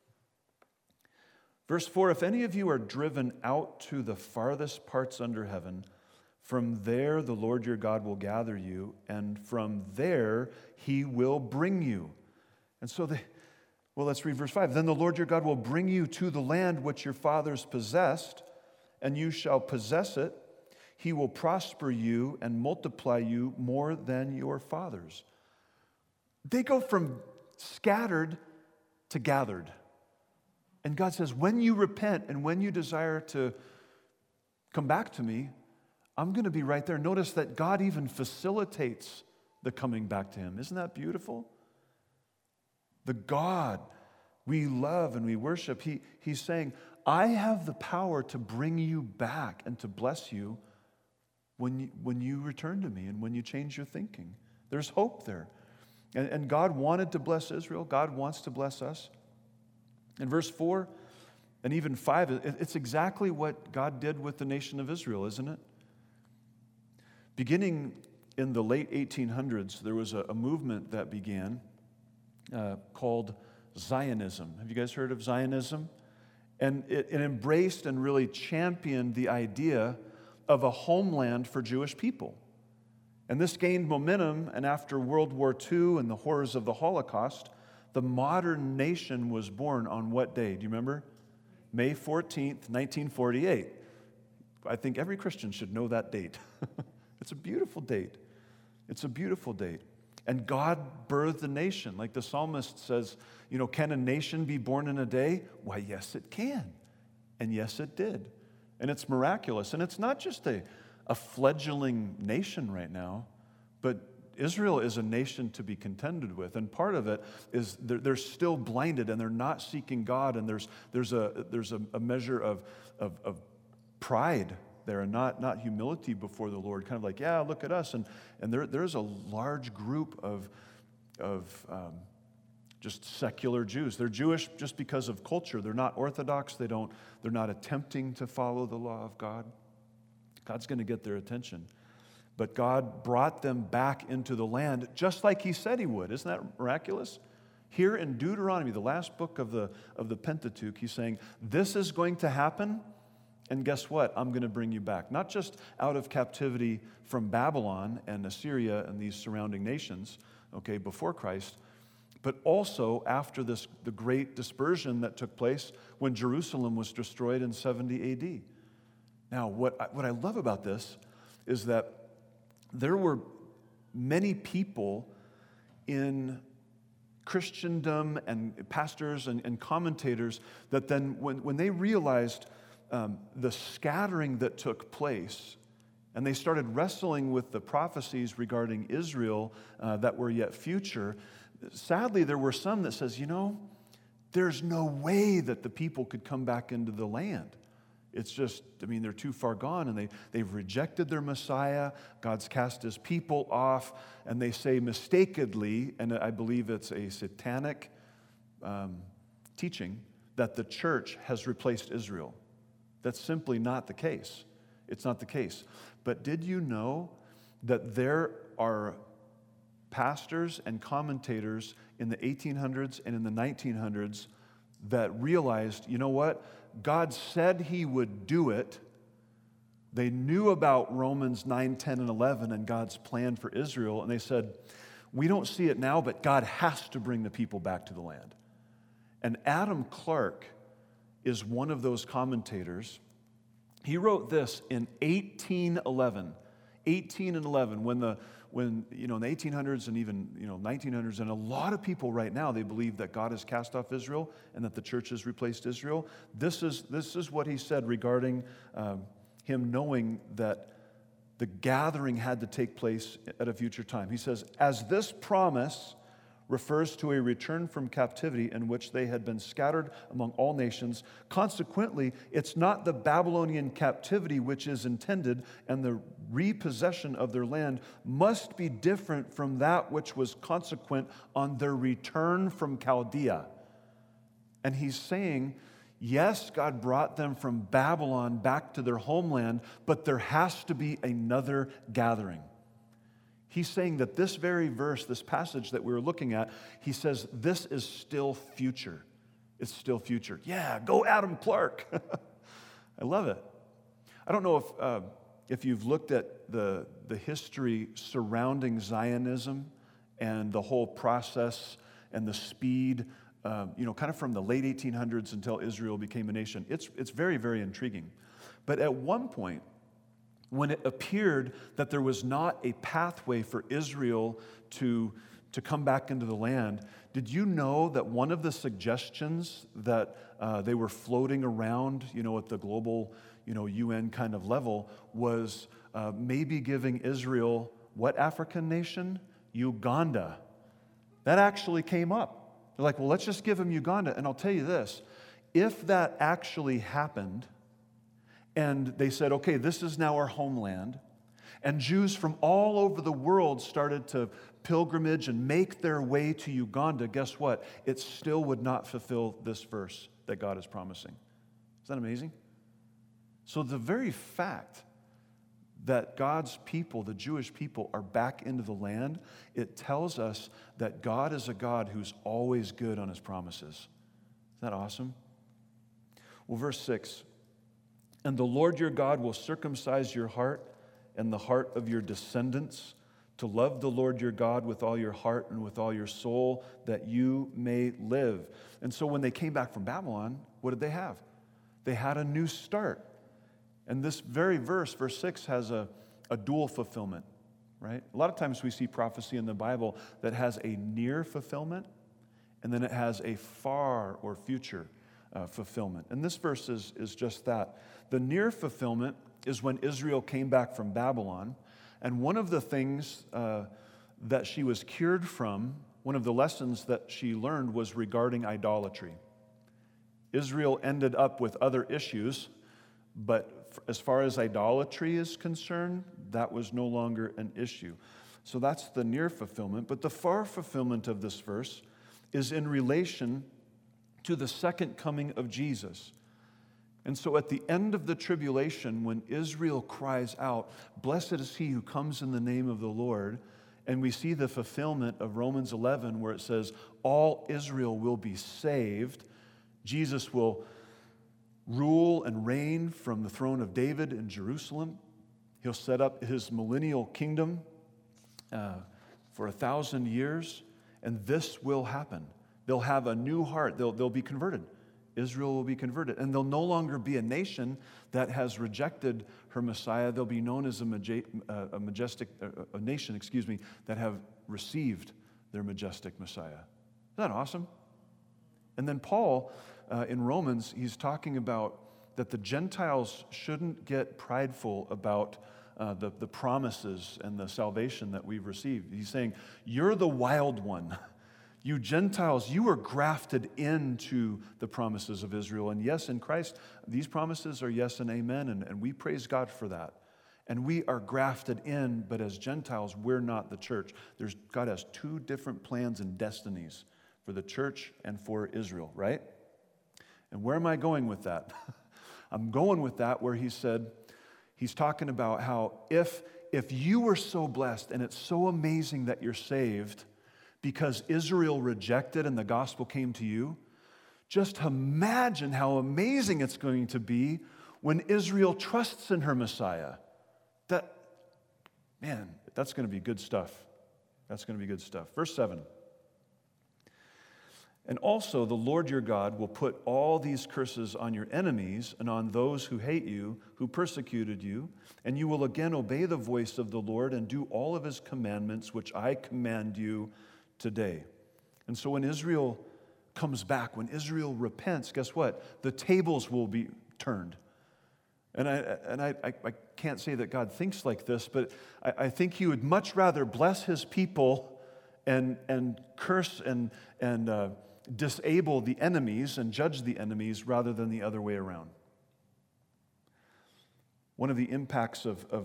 Verse 4, if any of you are driven out to the farthest parts under heaven, from there the Lord your God will gather you, and from there He will bring you. And so, let's read verse 5. Then the Lord your God will bring you to the land which your fathers possessed, and you shall possess it. He will prosper you and multiply you more than your fathers. They go from scattered to gathered. And God says, when you repent and when you desire to come back to me, I'm going to be right there. Notice that God even facilitates the coming back to Him. Isn't that beautiful? The God we love and we worship, He's saying, I have the power to bring you back and to bless you when you return to me and when you change your thinking. There's hope there. And God wanted to bless Israel. God wants to bless us. In verse 4 and even 5, it's exactly what God did with the nation of Israel, isn't it? Beginning in the late 1800s, there was a movement that began called Zionism. Have you guys heard of Zionism? And it embraced and really championed the idea of a homeland for Jewish people. And this gained momentum, and after World War II and the horrors of the Holocaust, the modern nation was born on what day? Do you remember? May 14th, 1948. I think every Christian should know that date. It's a beautiful date. It's a beautiful date. And God birthed the nation. Like the psalmist says, can a nation be born in a day? Why, yes, it can. And yes, it did. And it's miraculous. And it's not just a fledgling nation right now, but Israel is a nation to be contended with. And part of it is they're still blinded and they're not seeking God. And there's a measure of pride there and not humility before the Lord. Kind of like, yeah, look at us. And there's a large group of just secular Jews. They're Jewish just because of culture. They're not Orthodox. They're not attempting to follow the law of God. God's going to get their attention. But God brought them back into the land just like he said he would. Isn't that miraculous? Here in Deuteronomy, the last book of the Pentateuch, he's saying, this is going to happen, and guess what? I'm going to bring you back. Not just out of captivity from Babylon and Assyria and these surrounding nations, okay, before Christ, but also after the great dispersion that took place when Jerusalem was destroyed in 70 AD. Now, what I love about this is that there were many people in Christendom and pastors and commentators that then when they realized the scattering that took place and they started wrestling with the prophecies regarding Israel that were yet future, sadly there were some that says, there's no way that the people could come back into the land. It's just, they're too far gone, and they've rejected their Messiah. God's cast his people off, and they say mistakenly, and I believe it's a satanic teaching, that the church has replaced Israel. That's simply not the case. It's not the case. But did you know that there are pastors and commentators in the 1800s and in the 1900s that realized, you know what? God said he would do it. They knew about Romans 9, 10, and 11 and God's plan for Israel, and they said, we don't see it now, but God has to bring the people back to the land. And Adam Clarke is one of those commentators. He wrote this in 1811. 1811, when in the 1800s and even 1900s, and a lot of people right now, they believe that God has cast off Israel and that the church has replaced Israel. This is what he said regarding him knowing that the gathering had to take place at a future time. He says, as this promise refers to a return from captivity in which they had been scattered among all nations. Consequently, it's not the Babylonian captivity which is intended, and the repossession of their land must be different from that which was consequent on their return from Chaldea. And he's saying, yes, God brought them from Babylon back to their homeland, but there has to be another gathering. He's saying that this very verse, this passage that we were looking at, he says this is still future. It's still future. Yeah, go Adam Clarke. I love it. I don't know if you've looked at the history surrounding Zionism and the whole process and the speed, kind of from the late 1800s until Israel became a nation. It's very, very intriguing. But at one point, when it appeared that there was not a pathway for Israel to come back into the land, did you know that one of the suggestions that they were floating around, at the global, UN kind of level was maybe giving Israel what African nation? Uganda. That actually came up. They're like, well, let's just give them Uganda. And I'll tell you this, if that actually happened, and they said, okay, this is now our homeland, and Jews from all over the world started to pilgrimage and make their way to Uganda, guess what? It still would not fulfill this verse that God is promising. Is that amazing? So the very fact that God's people, the Jewish people, are back into the land, it tells us that God is a God who's always good on his promises. Isn't that awesome? Well, verse 6, and the Lord your God will circumcise your heart and the heart of your descendants to love the Lord your God with all your heart and with all your soul, that you may live. And so when they came back from Babylon, what did they have? They had a new start. And this very verse, verse 6, has a dual fulfillment, right? A lot of times we see prophecy in the Bible that has a near fulfillment, and then it has a far or future fulfillment. And this verse is just that. The near fulfillment is when Israel came back from Babylon, and one of the things that she was cured from, one of the lessons that she learned was regarding idolatry. Israel ended up with other issues, but as far as idolatry is concerned, that was no longer an issue. So that's the near fulfillment. But the far fulfillment of this verse is in relation to the second coming of Jesus. And so at the end of the tribulation, when Israel cries out, "Blessed is he who comes in the name of the Lord," and we see the fulfillment of Romans 11 where it says, all Israel will be saved. Jesus will rule and reign from the throne of David in Jerusalem. He'll set up his millennial kingdom for 1,000 years, and this will happen. They'll have a new heart. They'll be converted. Israel will be converted, and they'll no longer be a nation that has rejected her Messiah. They'll be known as a nation, that have received their majestic Messiah. Isn't that awesome? And then Paul, in Romans, he's talking about that the Gentiles shouldn't get prideful about the promises and the salvation that we've received. He's saying, you're the wild one. You Gentiles, you were grafted into the promises of Israel. And yes, in Christ, these promises are yes and amen, and we praise God for that. And we are grafted in, but as Gentiles, we're not the church. God has two different plans and destinies for the church and for Israel, right? And where am I going with that? I'm going with that where he said, he's talking about how if you were so blessed and it's so amazing that you're saved, because Israel rejected and the gospel came to you, just imagine how amazing it's going to be when Israel trusts in her Messiah. That's going to be good stuff. That's going to be good stuff. Verse 7. And also the Lord your God will put all these curses on your enemies and on those who hate you, who persecuted you, and you will again obey the voice of the Lord and do all of his commandments, which I command you today. And so when Israel comes back, when Israel repents, guess what? The tables will be turned. And I can't say that God thinks like this, but I think he would much rather bless his people and curse and disable the enemies and judge the enemies rather than the other way around. One of the impacts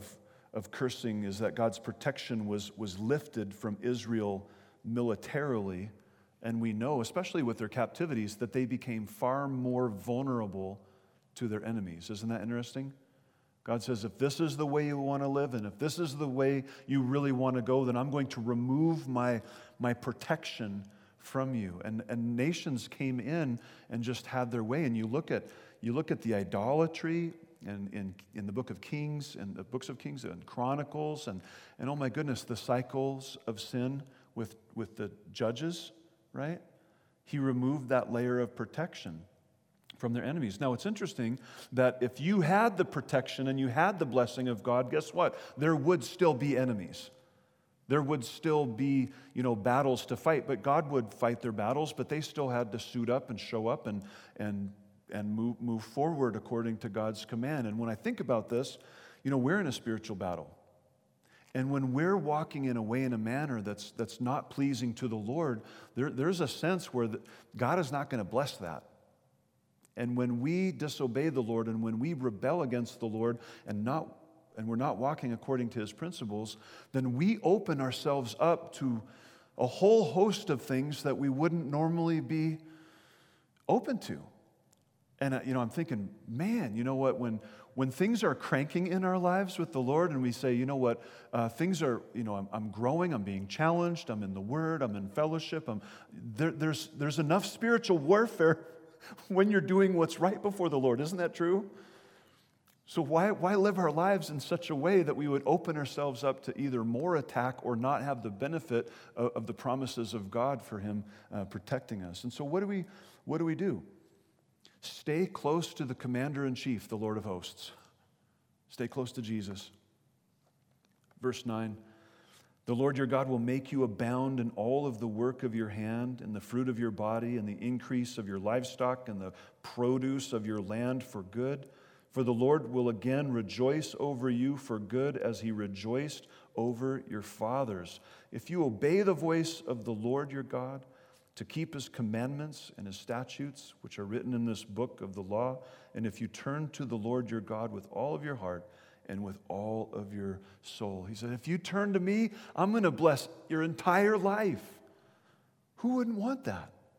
of cursing is that God's protection was lifted from Israel militarily, and we know, especially with their captivities, that they became far more vulnerable to their enemies. Isn't that interesting? God says, if this is the way you want to live, and if this is the way you really want to go, then I'm going to remove my protection from you. And nations came in and just had their way. And you look at the idolatry in the book of Kings, and the books of Kings and Chronicles, and oh my goodness, the cycles of sin with the judges, right? He removed that layer of protection from their enemies. Now, it's interesting that if you had the protection and you had the blessing of God, guess what? There would still be enemies. There would still be, battles to fight, but God would fight their battles, but they still had to suit up and show up and move forward according to God's command. And when I think about this, we're in a spiritual battle. And when we're walking in a manner that's not pleasing to the Lord, there's a sense where God is not going to bless that. And when we disobey the Lord and when we rebel against the Lord and we're not walking according to his principles, then we open ourselves up to a whole host of things that we wouldn't normally be open to. And I'm thinking, man, you know what? When things are cranking in our lives with the Lord, and we say, you know what, things are, I'm growing, I'm being challenged, I'm in the Word, I'm in fellowship, there's enough spiritual warfare when you're doing what's right before the Lord. Isn't that true? So why live our lives in such a way that we would open ourselves up to either more attack or not have the benefit of the promises of God for him protecting us? And so what do we do? Stay close to the commander-in-chief, the Lord of hosts. Stay close to Jesus. Verse 9, the Lord your God will make you abound in all of the work of your hand, in the fruit of your body, and the increase of your livestock, and the produce of your land for good. For the Lord will again rejoice over you for good, as he rejoiced over your fathers. If you obey the voice of the Lord your God, to keep his commandments and his statutes, which are written in this book of the law, and if you turn to the Lord your God with all of your heart and with all of your soul. He said, if you turn to me, I'm going to bless your entire life. Who wouldn't want that?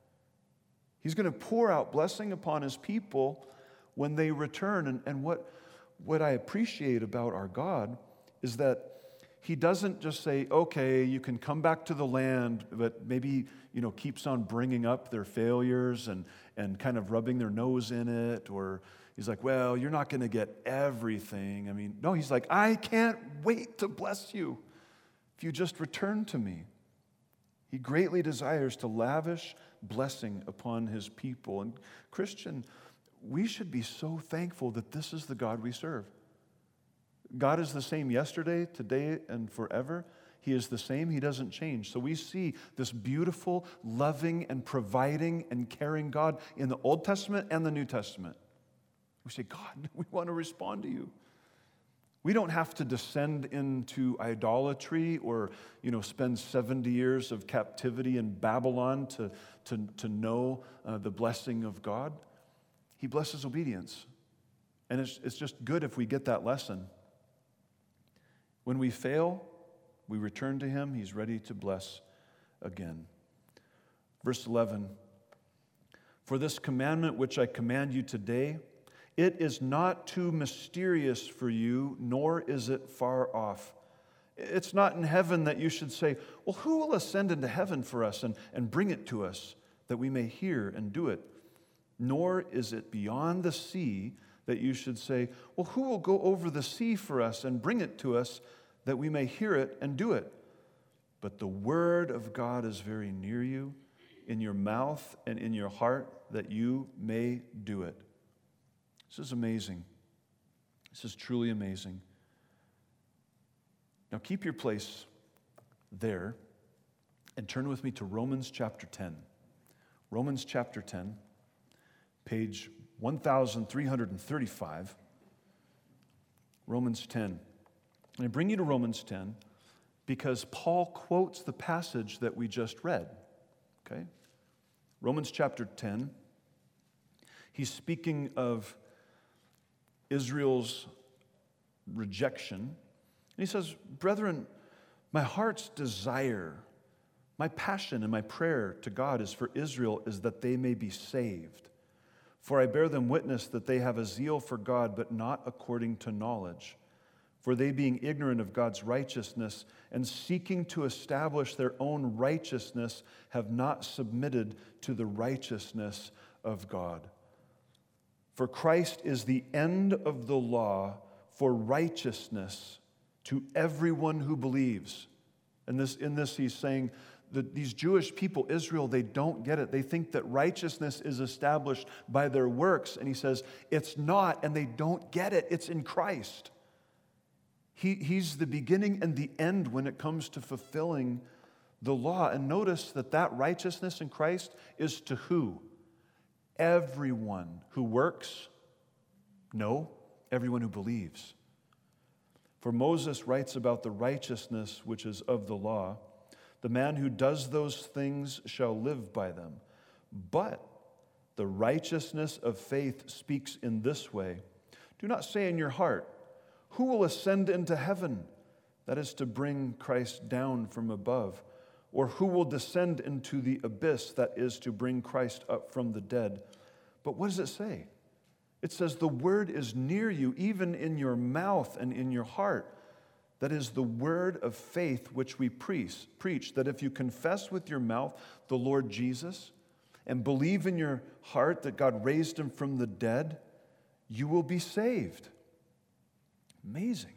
He's going to pour out blessing upon his people when they return. And what I appreciate about our God is that he doesn't just say, okay, you can come back to the land, but maybe, keeps on bringing up their failures and kind of rubbing their nose in it. Or he's like, well, you're not going to get everything. I mean, no, he's like, I can't wait to bless you if you just return to me. He greatly desires to lavish blessing upon his people. And Christian, we should be so thankful that this is the God we serve. God is the same yesterday, today, and forever. He is the same. He doesn't change. So we see this beautiful, loving, and providing and caring God in the Old Testament and the New Testament. We say, God, we want to respond to you. We don't have to descend into idolatry or, spend 70 years of captivity in Babylon to know the blessing of God. He blesses obedience. And it's just good if we get that lesson. When we fail, we return to him. He's ready to bless again. Verse 11, for this commandment which I command you today, it is not too mysterious for you, nor is it far off. It's not in heaven that you should say, well, who will ascend into heaven for us and bring it to us that we may hear and do it? Nor is it beyond the sea that you should say, well, who will go over the sea for us and bring it to us that we may hear it and do it? But the word of God is very near you, in your mouth and in your heart, that you may do it. This is amazing. This is truly amazing. Now keep your place there and turn with me to Romans chapter 10. Romans chapter 10, page 1335. Romans 10. And I bring you to Romans 10 because Paul quotes the passage that we just read. Okay? Romans chapter 10. He's speaking of Israel's rejection. And he says, brethren, my heart's desire, my passion and my prayer to God is for Israel is that they may be saved. For I bear them witness that they have a zeal for God, but not according to knowledge. For they, being ignorant of God's righteousness and seeking to establish their own righteousness, have not submitted to the righteousness of God. For Christ is the end of the law for righteousness to everyone who believes. And in this he's saying that these Jewish people, Israel, they don't get it. They think that righteousness is established by their works. And he says, it's not, and they don't get it. It's in Christ. He's the beginning and the end when it comes to fulfilling the law. And notice that righteousness in Christ is to who? Everyone who works? No, everyone who believes. For Moses writes about the righteousness which is of the law. The man who does those things shall live by them. But the righteousness of faith speaks in this way. Do not say in your heart, who will ascend into heaven? That is to bring Christ down from above. Or who will descend into the abyss? That is to bring Christ up from the dead. But what does it say? It says the word is near you, even in your mouth and in your heart. That is the word of faith which we preach, that if you confess with your mouth the Lord Jesus and believe in your heart that God raised him from the dead, you will be saved. Amazing.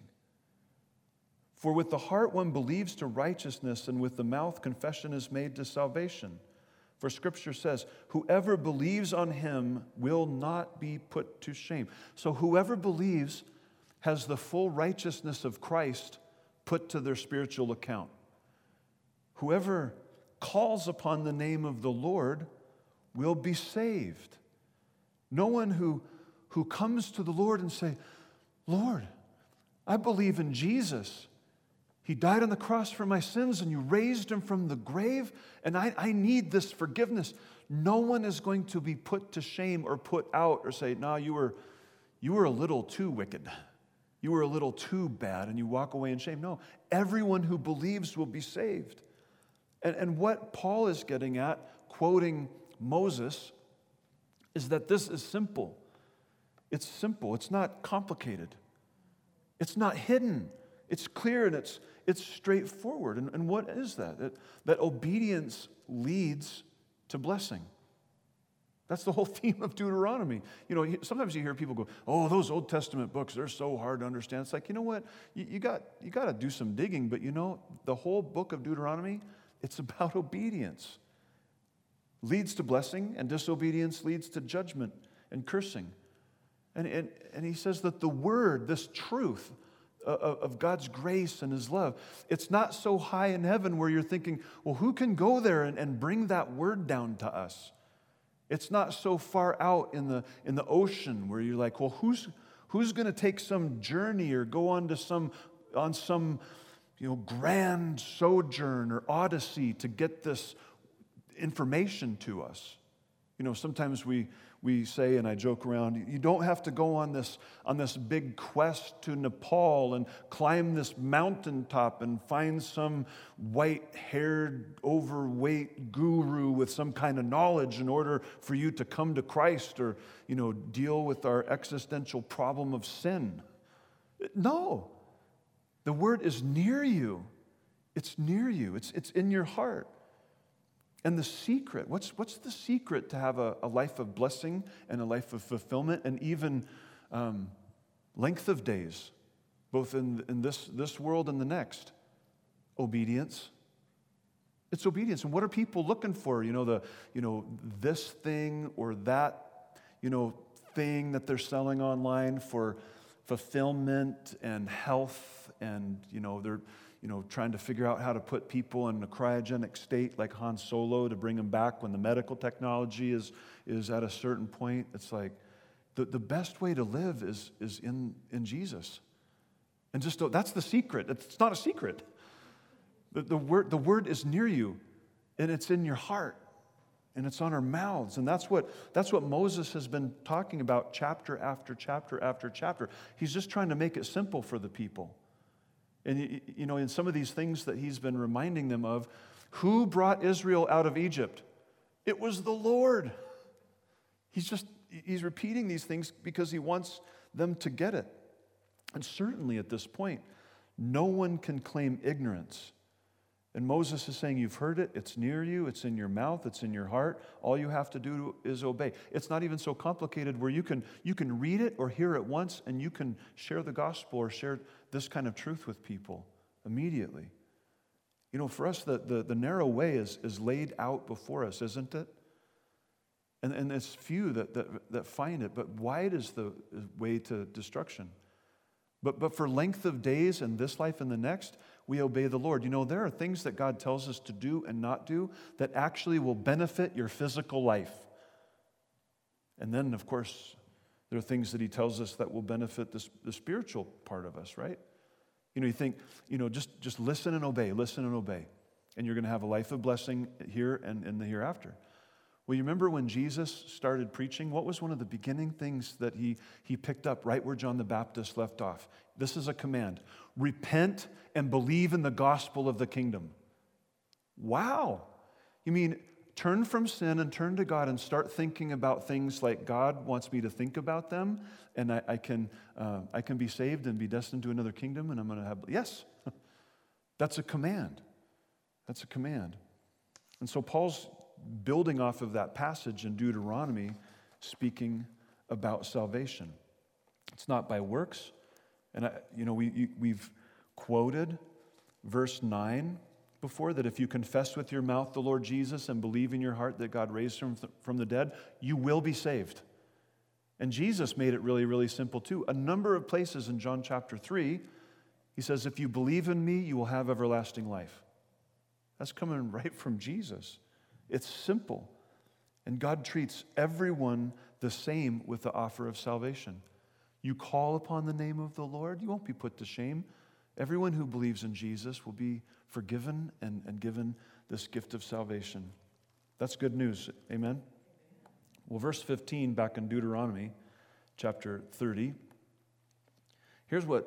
For with the heart one believes to righteousness, and with the mouth confession is made to salvation. For Scripture says, whoever believes on him will not be put to shame. So whoever believes has the full righteousness of Christ put to their spiritual account. Whoever calls upon the name of the Lord will be saved. No one who comes to the Lord and say, Lord, I believe in Jesus. He died on the cross for my sins, and you raised him from the grave, and I need this forgiveness. No one is going to be put to shame or put out or say, no, you were a little too wicked. You were a little too bad, and you walk away in shame. No, everyone who believes will be saved. And what Paul is getting at, quoting Moses, is that this is simple. It's simple. It's not complicated. It's not hidden. It's clear and it's straightforward. And what is that? That obedience leads to blessing. That's the whole theme of Deuteronomy. Sometimes you hear people go, "Oh, those Old Testament books, they're so hard to understand." It's like, you know what? You got to do some digging, but the whole book of Deuteronomy, it's about obedience. Leads to blessing, and disobedience leads to judgment and cursing. And he says that the word, this truth of God's grace and his love, it's not so high in heaven where you're thinking, well, who can go there and bring that word down to us? It's not so far out in the ocean where you're like, well, who's going to take some journey or go on some grand sojourn or odyssey to get this information to us? Sometimes we say, and I joke around, you don't have to go on this big quest to Nepal and climb this mountaintop and find some white-haired, overweight guru with some kind of knowledge in order for you to come to Christ or, deal with our existential problem of sin. No. The word is near you. It's near you. It's in your heart. And the secret, what's the secret to have a life of blessing and a life of fulfillment and even length of days, both in this world and the next? Obedience. It's obedience. And what are people looking for? This thing or that, thing that they're selling online for fulfillment and health, and they're trying to figure out how to put people in a cryogenic state like Han Solo to bring them back when the medical technology is at a certain point. It's like the best way to live is in Jesus. And that's the secret. It's not a secret. The word is near you, and it's in your heart, and it's on our mouths. And that's what Moses has been talking about chapter after chapter after chapter. He's just trying to make it simple for the people. And, in some of these things that he's been reminding them of, who brought Israel out of Egypt? It was the Lord. He's repeating these things because he wants them to get it. And certainly at this point, no one can claim ignorance. And Moses is saying, you've heard it, it's near you, it's in your mouth, it's in your heart. All you have to do is obey. It's not even so complicated where you can read it or hear it once and you can share the gospel or share this kind of truth with people immediately. For us, the narrow way is laid out before us, isn't it? And it's few that find it, but wide is the way to destruction. But for length of days in this life and the next, we obey the Lord. There are things that God tells us to do and not do that actually will benefit your physical life. And then, of course, there are things that he tells us that will benefit the spiritual part of us, right? You think, just listen and obey, and you're going to have a life of blessing here and in the hereafter. Well, you remember when Jesus started preaching, what was one of the beginning things that he picked up right where John the Baptist left off? This is a command. Repent and believe in the gospel of the kingdom. Wow. You mean turn from sin and turn to God and start thinking about things like God wants me to think about them, and I can be saved and be destined to another kingdom, and I'm going to have... Yes, that's a command. That's a command. And so Paul's building off of that passage in Deuteronomy, speaking about salvation. It's not by works. And we've quoted verse 9 before, that if you confess with your mouth the Lord Jesus and believe in your heart that God raised him from the dead, you will be saved. And Jesus made it really, really simple too. A number of places in John chapter 3, he says, if you believe in me, you will have everlasting life. That's coming right from Jesus. It's simple. And God treats everyone the same with the offer of salvation. You call upon the name of the Lord, you won't be put to shame. Everyone who believes in Jesus will be forgiven and given this gift of salvation. That's good news. Amen? Well, verse 15 back in Deuteronomy chapter 30. Here's what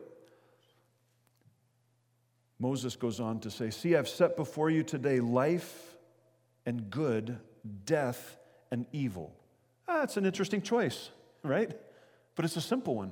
Moses goes on to say. See, I've set before you today life and good, death and evil. It's an interesting choice, right? But it's a simple one.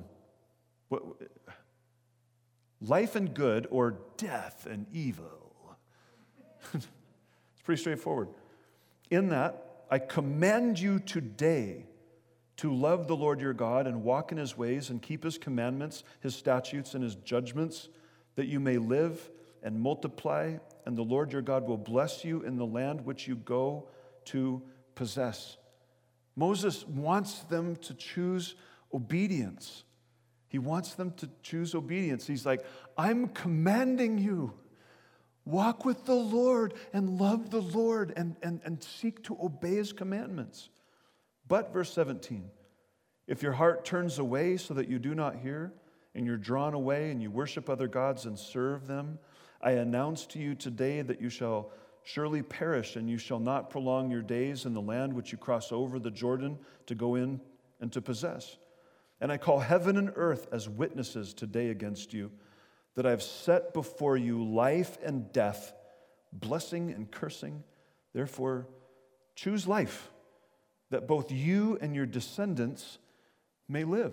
Life and good or death and evil? It's pretty straightforward. In that, I command you today to love the Lord your God and walk in his ways and keep his commandments, his statutes, and his judgments, that you may live and multiply, and the Lord your God will bless you in the land which you go to possess. Moses wants them to choose obedience. He wants them to choose obedience. He's like, I'm commanding you. Walk with the Lord and love the Lord and seek to obey his commandments. But, verse 17, if your heart turns away so that you do not hear, and you're drawn away and you worship other gods and serve them, I announce to you today that you shall surely perish, and you shall not prolong your days in the land which you cross over the Jordan to go in and to possess. And I call heaven and earth as witnesses today against you, that I have set before you life and death, blessing and cursing. Therefore, choose life, that both you and your descendants may live.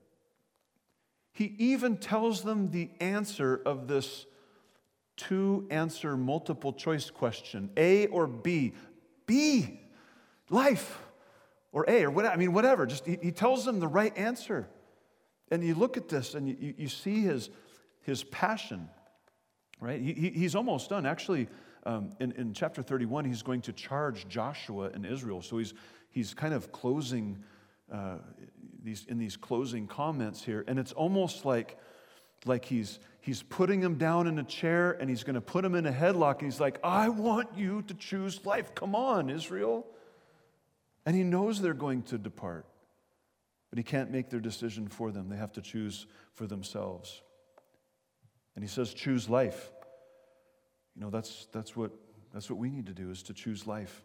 He even tells them the answer of this two-answer multiple choice question, A or B. B, life, or A, or whatever. Just he tells them the right answer. And you look at this and you see his passion, right? He's almost done. Actually, in chapter 31, he's going to charge Joshua and Israel. So he's kind of closing these closing comments here, and it's almost like he's putting him down in a chair and he's going to put him in a headlock, and he's like, I want you to choose life. Come on, Israel. And he knows they're going to depart, but he can't make their decision for them. They have to choose for themselves. And he says, choose life. That's what we need to do, is to choose life.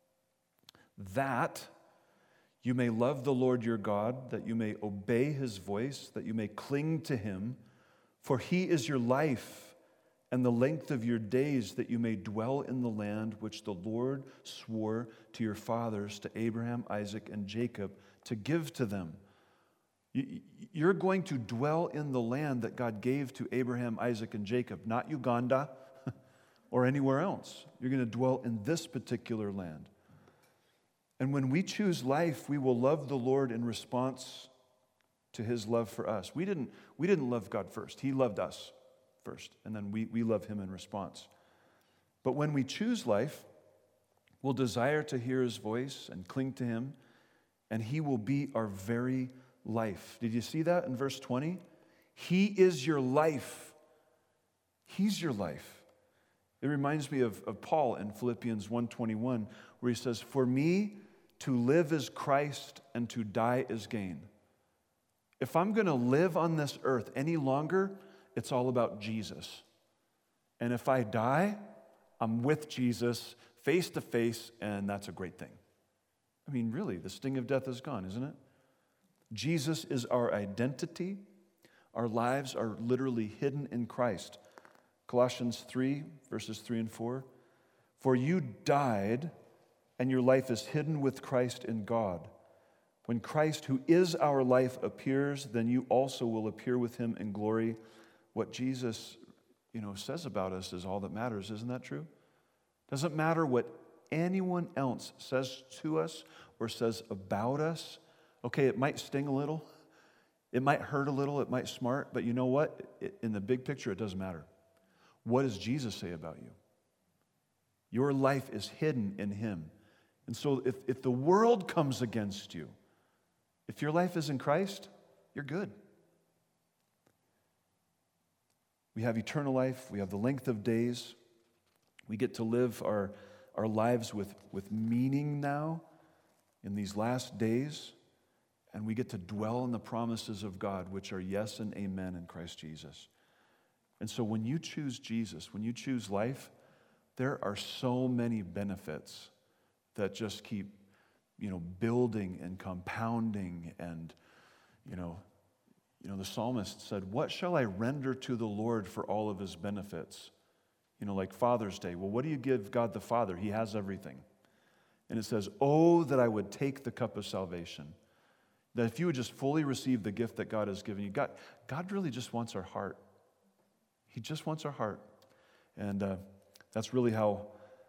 That you may love the Lord your God, that you may obey his voice, that you may cling to him, for he is your life and the length of your days, that you may dwell in the land which the Lord swore to your fathers, to Abraham, Isaac, and Jacob, to give to them. You're going to dwell in the land that God gave to Abraham, Isaac, and Jacob, not Uganda or anywhere else. You're going to dwell in this particular land. And when we choose life, we will love the Lord in response to his love for us. We didn't love God first. He loved us first, and then we love him in response. But when we choose life, we'll desire to hear his voice and cling to him, and he will be our very life. Did you see that in verse 20? He is your life. He's your life. It reminds me of Paul in Philippians 1:21, where he says, for me, to live is Christ, and to die is gain. If I'm going to live on this earth any longer, it's all about Jesus. And if I die, I'm with Jesus face to face, and that's a great thing. I mean, really, the sting of death is gone, isn't it? Jesus is our identity. Our lives are literally hidden in Christ. Colossians 3, verses 3 and 4. For you died, and your life is hidden with Christ in God. When Christ, who is our life, appears, then you also will appear with him in glory. What Jesus, says about us is all that matters. Isn't that true? Doesn't matter what anyone else says to us or says about us. Okay, it might sting a little. It might hurt a little. It might smart. But you know what? In the big picture, it doesn't matter. What does Jesus say about you? Your life is hidden in him. And so if the world comes against you, if your life is in Christ, you're good. We have eternal life. We have the length of days. We get to live our lives with meaning now in these last days. And we get to dwell in the promises of God, which are yes and amen in Christ Jesus. And so when you choose Jesus, when you choose life, there are so many benefits that just keep, building and compounding. And, the psalmist said, what shall I render to the Lord for all of his benefits? Like Father's Day. Well, what do you give God the Father? He has everything. And it says, oh, that I would take the cup of salvation. That if you would just fully receive the gift that God has given you, God really just wants our heart. He just wants our heart. And that's really how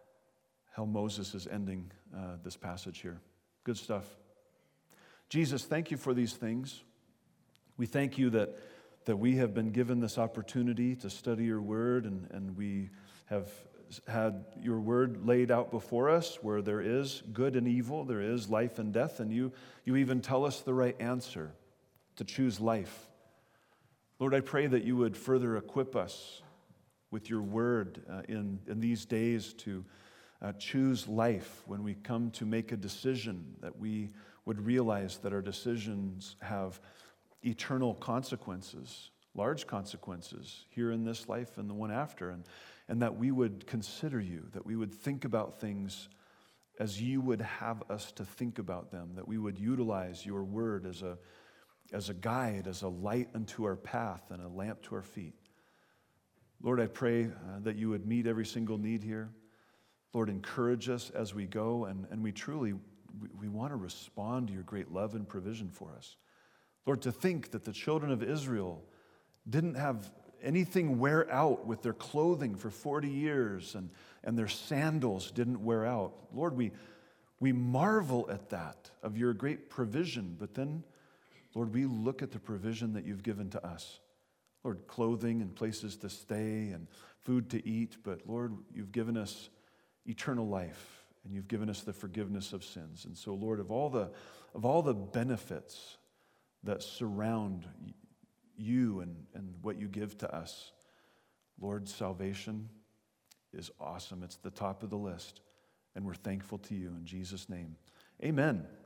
Moses is ending this passage here. Good stuff. Jesus, thank you for these things. We thank you that we have been given this opportunity to study your word, and we have had your word laid out before us where there is good and evil, there is life and death, and you even tell us the right answer, to choose life. Lord, I pray that you would further equip us with your word in these days to choose life when we come to make a decision, that we would realize that our decisions have eternal consequences, large consequences here in this life and the one after, and that we would consider you, that we would think about things as you would have us to think about them, that we would utilize your word as a guide, as a light unto our path and a lamp to our feet. Lord, I pray that you would meet every single need here. Lord, encourage us as we go, and we truly want to respond to your great love and provision for us. Lord, to think that the children of Israel didn't have anything wear out with their clothing for 40 years, and their sandals didn't wear out. Lord, we marvel at that, of your great provision, but then, Lord, we look at the provision that you've given to us. Lord, clothing and places to stay and food to eat, but Lord, you've given us eternal life, and you've given us the forgiveness of sins. And so, Lord, of all the benefits that surround you and what you give to us, Lord, salvation is awesome. It's the top of the list, and we're thankful to you in Jesus' name. Amen.